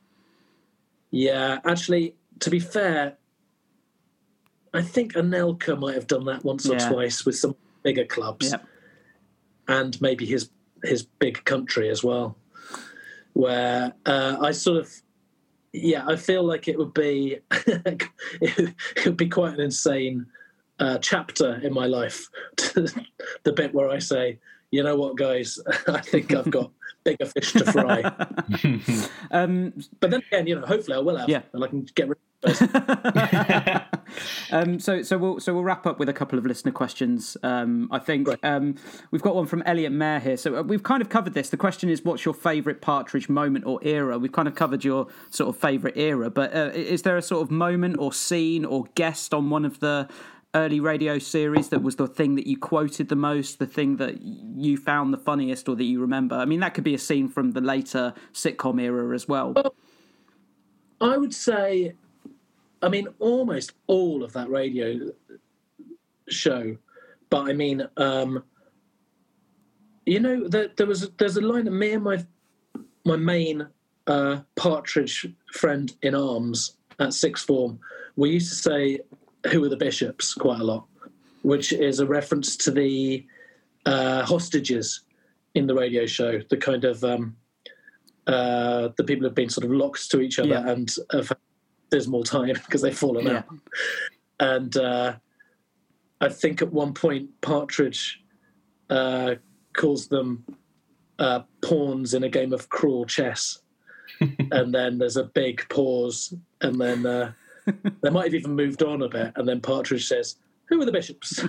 Yeah, actually, to be fair, I think Anelka might have done that once or twice with some bigger clubs, and maybe his big country as well, where I sort of, I feel like it would be it would be quite an insane chapter in my life, the bit where I say, you know what, guys, I think I've got bigger fish to fry. But then again, you know, hopefully I will have, and I can get rid of those. So we'll wrap up with a couple of listener questions. I think we've got one from Elliot Mayer here. So we've kind of covered this. The question is, what's your favourite Partridge moment or era? We've kind of covered your sort of favourite era, but is there a sort of moment or scene or guest on one of the early radio series that was the thing that you quoted the most, the thing that you found the funniest or that you remember? I mean, that could be a scene from the later sitcom era as well. I would say, I mean, almost all of that radio show, but I mean, you know, there's a line that me and my main Partridge friend in arms at sixth form, we used to say, "Who are the bishops?" quite a lot, which is a reference to the hostages in the radio show, the kind of the people who've been sort of locked to each other and have had dismal time because they've fallen out. And I think at one point Partridge calls them pawns in a game of cruel chess. And then there's a big pause, and then they might have even moved on a bit, and then Partridge says, "Who are the bishops?"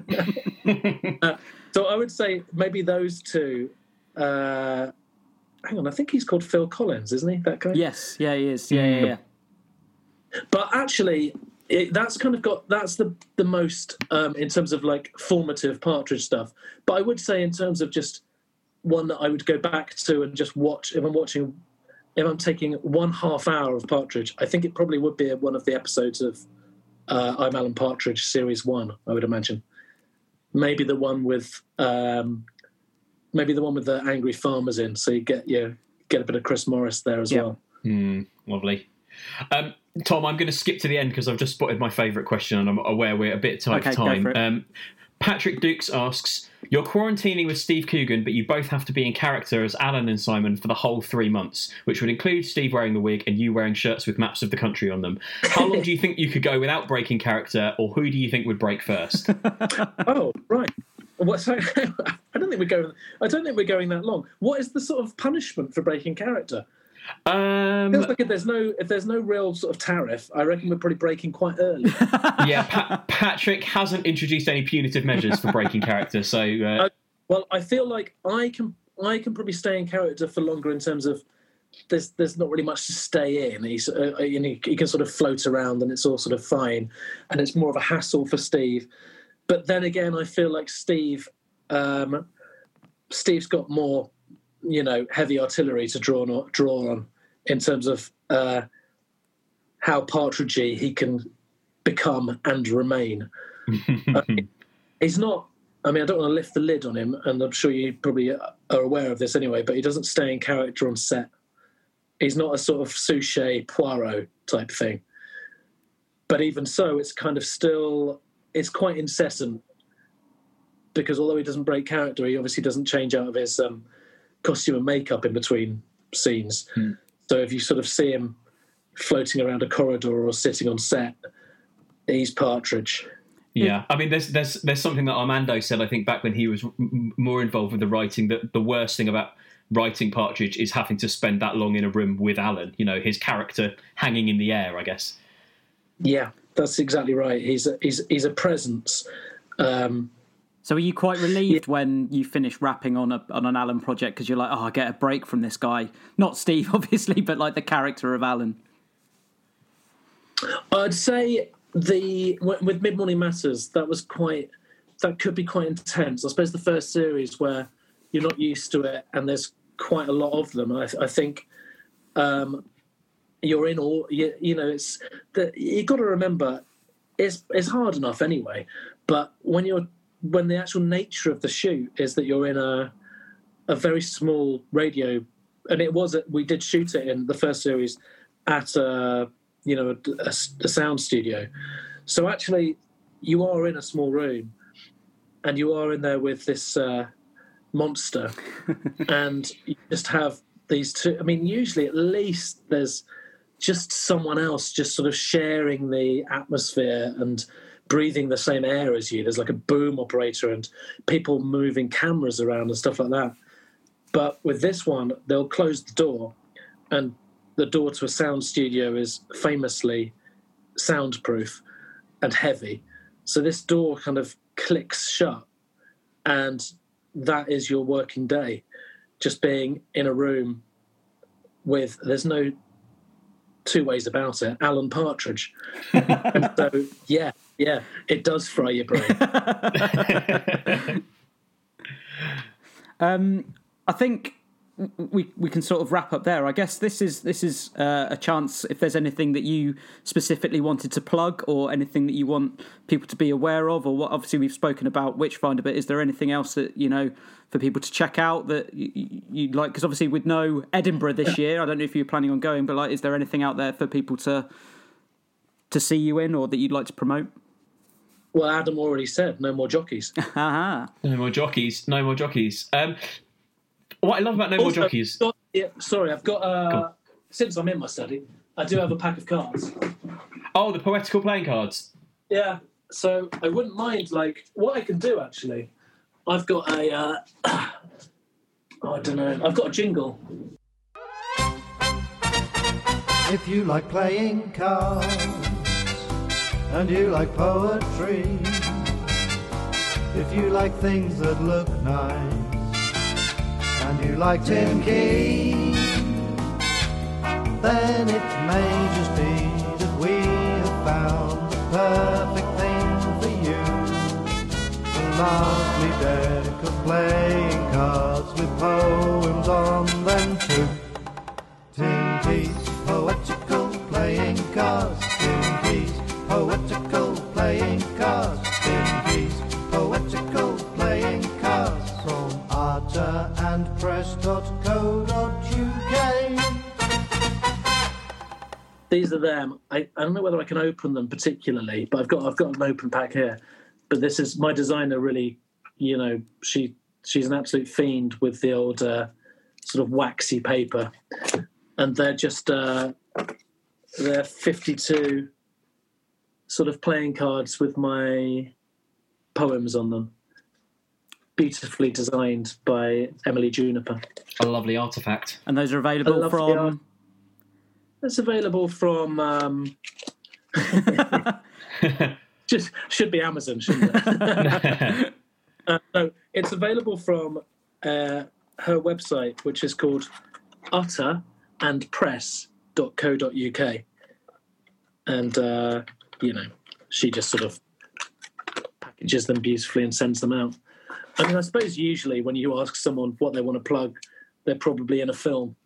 So I would say maybe those two. Hang on, I think he's called Phil Collins, isn't he, that guy? Yes, yeah, he is. Yeah. But actually, that's the most, in terms of like formative Partridge stuff. But I would say in terms of just one that I would go back to and just watch, if I'm taking 1.5 hour of Partridge, I think it probably would be one of the episodes of I'm Alan Partridge Series 1, I would imagine. Maybe the one with the angry farmers in, so you get a bit of Chris Morris there as well. Lovely. Tom, I'm going to skip to the end because I've just spotted my favourite question and I'm aware we're a bit tight for time. Go for it. Patrick Dukes asks, you're quarantining with Steve Coogan, but you both have to be in character as Alan and Simon for the whole 3 months, which would include Steve wearing the wig and you wearing shirts with maps of the country on them. How long do you think you could go without breaking character, or who do you think would break first? Oh, right. So, I don't think we're going that long. What is the sort of punishment for breaking character? Feels like if there's no real sort of tariff, I reckon we're probably breaking quite early. Patrick hasn't introduced any punitive measures for breaking character, so. Well, I feel like I can probably stay in character for longer in terms of there's not really much to stay in. He can sort of float around and it's all sort of fine, and it's more of a hassle for Steve. But then again, I feel like Steve's got more, you know, heavy artillery to draw on in terms of how Partridgey he can become and remain. He's not. I mean, I don't want to lift the lid on him, and I'm sure you probably are aware of this anyway. But he doesn't stay in character on set. He's not a sort of Suchet Poirot type thing. But even so, it's kind of still. It's quite incessant because although he doesn't break character, he obviously doesn't change out of his costume and makeup in between scenes. So if you sort of see him floating around a corridor or sitting on set, he's Partridge. Yeah, I mean, there's something that Armando said, I think, back when he was more involved with the writing, that the worst thing about writing Partridge is having to spend that long in a room with Alan, you know, his character hanging in the air, I guess. Yeah, that's exactly right. He's a presence. So are you quite relieved when you finish rapping on an Alan project because you're like, oh, I get a break from this guy? Not Steve, obviously, but like the character of Alan. I'd say with Mid Morning Matters, that was quite that could be quite intense. I suppose the first series where you're not used to it and there's quite a lot of them. I think you're in all, you know, you got to remember it's hard enough anyway, but when the actual nature of the shoot is that you're in a very small radio, and we did shoot it in the first series at a sound studio. So actually you are in a small room and you are in there with this monster and you just have these two. I mean, usually at least there's just someone else just sort of sharing the atmosphere and breathing the same air as you. There's like a boom operator and people moving cameras around and stuff like that. But with this one, they'll close the door, and the door to a sound studio is famously soundproof and heavy. So this door kind of clicks shut, and that is your working day, just being in a room with, there's no two ways about it, Alan Partridge. And so, yeah, it does fry your brain. I think we can sort of wrap up there. I guess this is a chance, if there's anything that you specifically wanted to plug or anything that you want people to be aware of, or what, obviously we've spoken about Witchfinder, but is there anything else that, you know, for people to check out that you'd like? Because obviously with no Edinburgh this year, I don't know if you're planning on going, but like, is there anything out there for people to see you in, or that you'd like to promote? Well, Adam already said, no more jockeys. No more jockeys. What I love about No More Jockeys... I've got since I'm in my study, I do have a pack of cards. Oh, the poetical playing cards. Yeah, so I wouldn't mind, like, what I can do, actually. I've got a... I don't know. I've got a jingle. If you like playing cards and you like poetry, if you like things that look nice, and you like Tim Key, then it may just be that we have found the perfect thing for you. A lovely deck of playing cards with poems on them too. Tim Key's poetical playing cards. Tim Key's poetical playing cards. Tim Key's poetical playing cards from Archer and press.co.uk. These are them. I don't know whether I can open them particularly, but I've got an open pack here. But this is my designer. Really, you know, she's an absolute fiend with the old sort of waxy paper, and they're just they're 52 sort of playing cards with my poems on them. Beautifully designed by Emily Juniper. A lovely artefact. And those are available from... It's available from... just should be Amazon, shouldn't it? No, it's available from her website, which is called utterandpress.co.uk. And, you know, she just sort of packages them beautifully and sends them out. I mean, I suppose usually when you ask someone what they want to plug, they're probably in a film.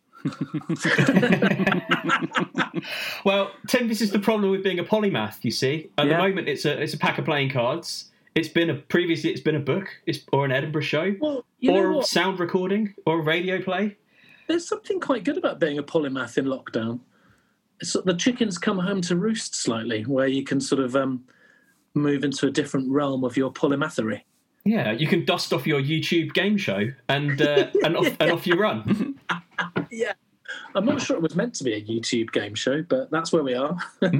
Well, Tim, this is the problem with being a polymath, you see. At the moment, it's a pack of playing cards. Previously it's been a book or an Edinburgh show, or a sound recording or a radio play. There's something quite good about being a polymath in lockdown. The chickens come home to roost slightly, where you can sort of move into a different realm of your polymathery. Yeah, you can dust off your YouTube game show and off you run. Yeah, I'm not sure it was meant to be a YouTube game show, but that's where we are.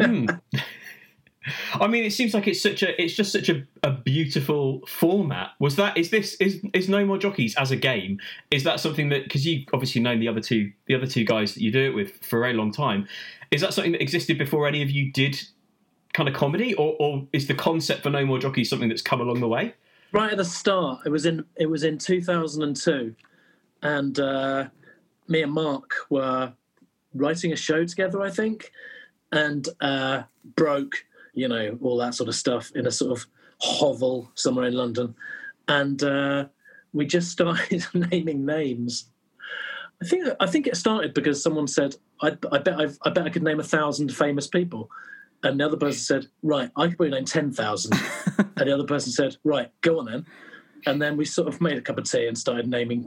I mean, it seems like it's just such a beautiful format. Is No More Jockeys as a game? Is that something that, because you've obviously known the other two guys that you do it with for a very long time, is that something that existed before any of you did kind of comedy, or is the concept for No More Jockeys something that's come along the way? Right at the start, it was in 2002, and me and Mark were writing a show together, I think, and broke, you know, all that sort of stuff in a sort of hovel somewhere in London, and we just started naming names. I think it started because someone said, I bet I could name 1,000 famous people. And the other person said, right, I could probably name 10,000. And the other person said, right, go on then. And then we sort of made a cup of tea and started naming.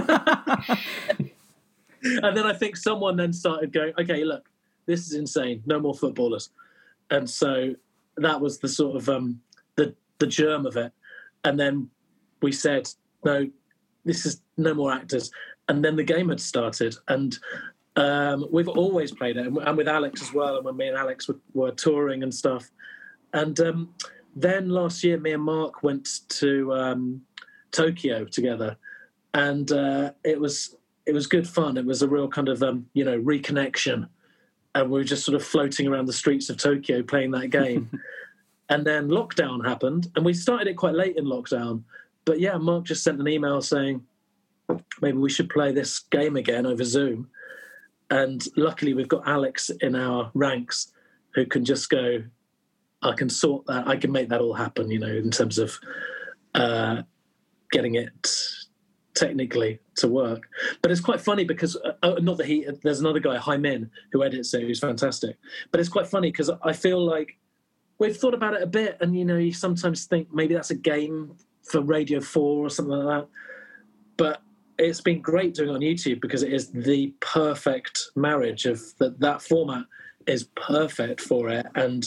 And then I think someone then started going, okay, look, this is insane. No more footballers. And so that was the sort of the germ of it. And then we said, no, this is no more actors. And then the game had started, and we've always played it, and with Alex as well, and when me and Alex were touring and stuff. And then last year, me and Mark went to Tokyo together, and it was good fun. It was a real kind of reconnection, and we were just sort of floating around the streets of Tokyo playing that game. And then lockdown happened, and we started it quite late in lockdown. But yeah, Mark just sent an email saying, maybe we should play this game again over Zoom. And luckily we've got Alex in our ranks who can just go, I can sort that, I can make that all happen, in terms of getting it technically to work. But it's quite funny because, there's another guy, Haimin, who edits it, who's fantastic. But it's quite funny because I feel like we've thought about it a bit, and, you sometimes think maybe that's a game for Radio 4 or something like that. But it's been great doing it on YouTube because it is the perfect marriage of that format is perfect for it. And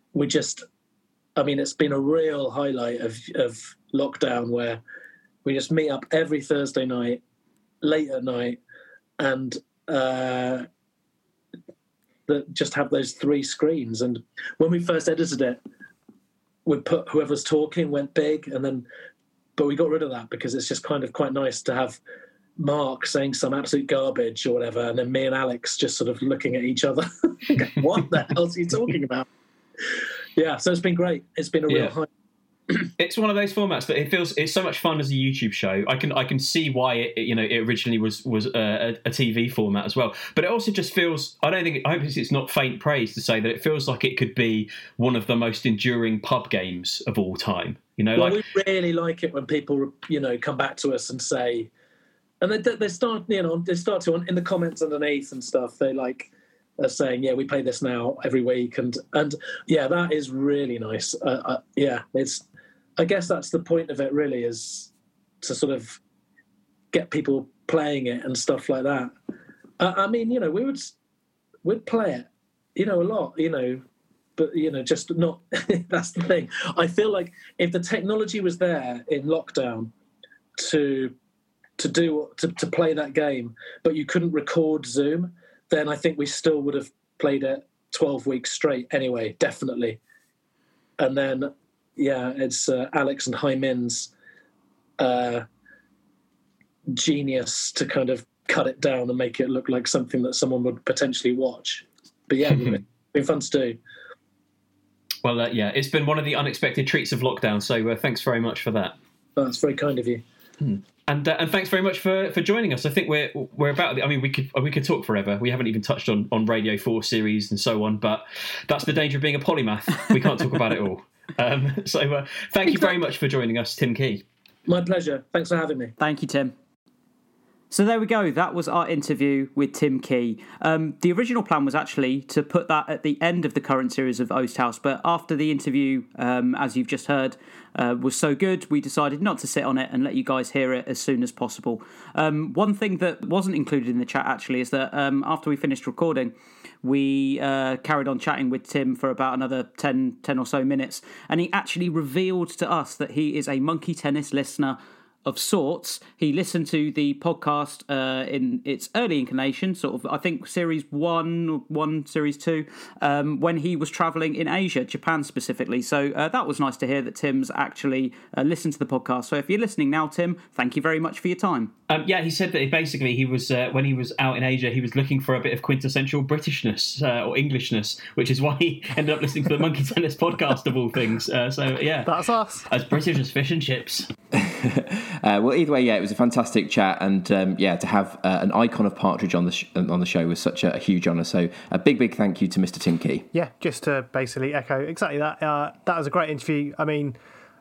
it's been a real highlight of lockdown where we just meet up every Thursday night, late at night, and just have those 3 screens. And when we first edited it, we put whoever's talking went big, but we got rid of that because it's just kind of quite nice to have Mark saying some absolute garbage or whatever, and then me and Alex just sort of looking at each other. What the hell's he talking about? Yeah, so it's been great. It's been a real high. It's one of those formats that it's so much fun as a YouTube show. I can see why it originally was a TV format as well. But it also just feels, I hope it's not faint praise to say that it feels like it could be one of the most enduring pub games of all time. We really like it when people come back to us and say, and they start to in the comments underneath and stuff. They're saying, yeah, we play this now every week, and yeah, that is really nice. I guess that's the point of it, really, is to sort of get people playing it and stuff like that. We'd play it, a lot, but just not. That's the thing. I feel like if the technology was there in lockdown to play that game, but you couldn't record Zoom, then I think we still would have played it 12 weeks straight anyway, definitely. And then, yeah, it's Alex and Haimin's genius to kind of cut it down and make it look like something that someone would potentially watch. But yeah, it's been fun to do. Well, it's been one of the unexpected treats of lockdown, so thanks very much for that. That's very kind of you. And thanks very much for joining us. I think we're about. I mean, we could talk forever. We haven't even touched on Radio 4 series and so on. But that's the danger of being a polymath. We can't talk about it all. So thank you very much for joining us, Tim Key. My pleasure. Thanks for having me. Thank you, Tim. So there we go. That was our interview with Tim Key. The original plan was actually to put that at the end of the current series of Oast House, but after the interview, as you've just heard, was so good, we decided not to sit on it and let you guys hear it as soon as possible. One thing that wasn't included in the chat, actually, is that after we finished recording, we carried on chatting with Tim for about another 10 or so minutes, and he actually revealed to us that he is a Monkey Tennis listener of sorts. He listened to the podcast in its early incarnation, sort of, I think, series 1, series 2, when he was travelling in Asia, Japan specifically. So that was nice to hear that Tim's actually listened to the podcast. So if you're listening now, Tim, thank you very much for your time. He said that basically he was when he was out in Asia, he was looking for a bit of quintessential Britishness or Englishness, which is why he ended up listening to the Monkey Tennis podcast of all things. So yeah, that's us. As British as fish and chips. Well, either way, it was a fantastic chat, and to have an icon of Partridge on the show was such a huge honour. So a big thank you to Mr. Tim Key. Yeah, just to basically echo exactly that. That was a great interview. I mean,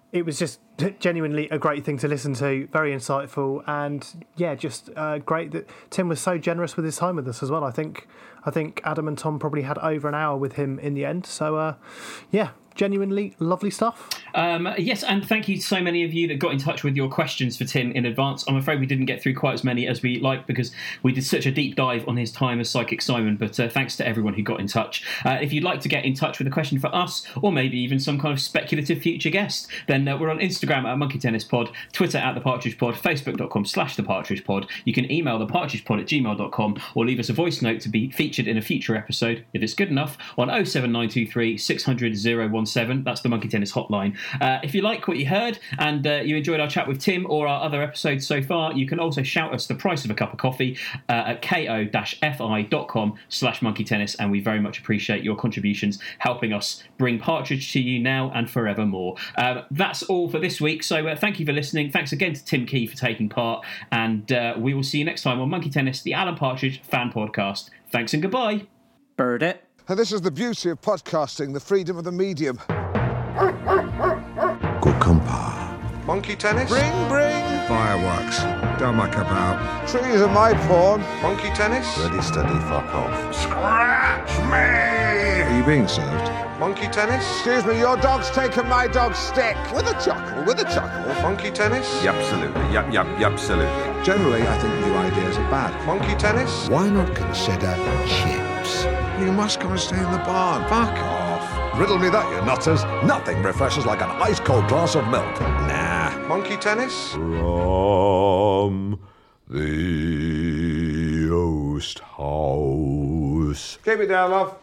it was just genuinely a great thing to listen to, very insightful, and just great that Tim was so generous with his time with us as well. I think Adam and Tom probably had over an hour with him in the end. So genuinely lovely stuff. Yes, and thank you to so many of you that got in touch with your questions for Tim in advance. I'm afraid we didn't get through quite as many as we liked because we did such a deep dive on his time as Psychic Simon, but thanks to everyone who got in touch. If you'd like to get in touch with a question for us, or maybe even some kind of speculative future guest, then we're on Instagram at Monkey Tennis Pod, Twitter at The Partridge Pod, Facebook.com/The Partridge Pod. You can email thepartridgepod@gmail.com or leave us a voice note to be featured in a future episode, if it's good enough, on 07923 600 017. That's the Monkey Tennis hotline. If you like what you heard and you enjoyed our chat with Tim or our other episodes so far, you can also shout us the price of a cup of coffee at ko-fi.com/monkey tennis, and we very much appreciate your contributions helping us bring Partridge to you now and forevermore. That's all for this week, so thank you for listening. Thanks again to Tim Key for taking part, and we will see you next time on Monkey Tennis, the Alan Partridge fan podcast. Thanks and goodbye. Bird it. And this is the beauty of podcasting, the freedom of the medium. Cucumber. Monkey tennis? Bring. Fireworks. Don't muck about. Trees are my pawn. Monkey tennis? Ready, steady, fuck off. Scratch me! Are you being served? Monkey tennis? Excuse me, your dog's taken my dog's stick. With a chuckle. Monkey tennis? Absolutely. Absolutely. Generally, I think new ideas are bad. Monkey tennis? Why not consider chips? You must come and stay in the barn. Fuck off. Riddle me that, you nutters. Nothing refreshes like an ice-cold glass of milk. Nah. Monkey tennis? From the Oast House. Keep it down, love.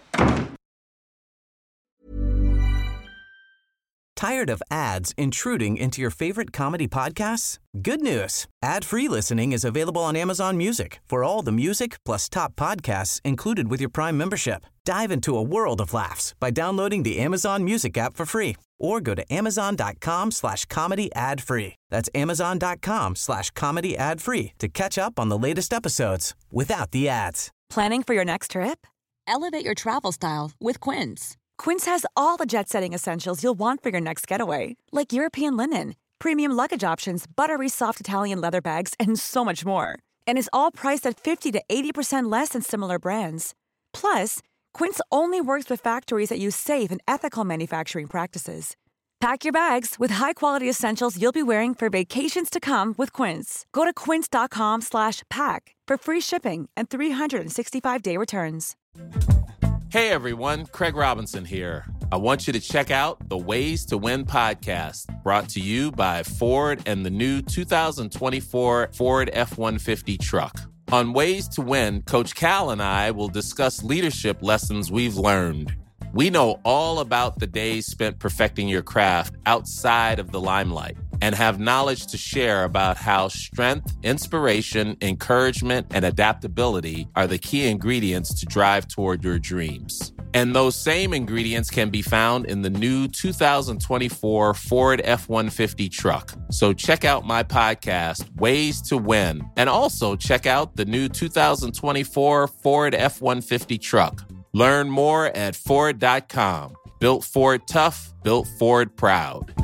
Tired of ads intruding into your favorite comedy podcasts? Good news. Ad-free listening is available on Amazon Music for all the music plus top podcasts included with your Prime membership. Dive into a world of laughs by downloading the Amazon Music app for free or go to amazon.com/comedy ad-free. That's amazon.com/comedy ad-free to catch up on the latest episodes without the ads. Planning for your next trip? Elevate your travel style with Quince. Quince has all the jet-setting essentials you'll want for your next getaway, like European linen, premium luggage options, buttery soft Italian leather bags, and so much more. And is all priced at 50 to 80% less than similar brands. Plus, Quince only works with factories that use safe and ethical manufacturing practices. Pack your bags with high-quality essentials you'll be wearing for vacations to come with Quince. Go to quince.com/pack for free shipping and 365-day returns. Hey everyone, Craig Robinson here. I want you to check out the Ways to Win podcast, brought to you by Ford and the new 2024 Ford F-150 truck. On Ways to Win, Coach Cal and I will discuss leadership lessons we've learned. We know all about the days spent perfecting your craft outside of the limelight and have knowledge to share about how strength, inspiration, encouragement, and adaptability are the key ingredients to drive toward your dreams. And those same ingredients can be found in the new 2024 Ford F-150 truck. So check out my podcast, Ways to Win, and also check out the new 2024 Ford F-150 truck. Learn more at Ford.com. Built Ford tough, built Ford proud.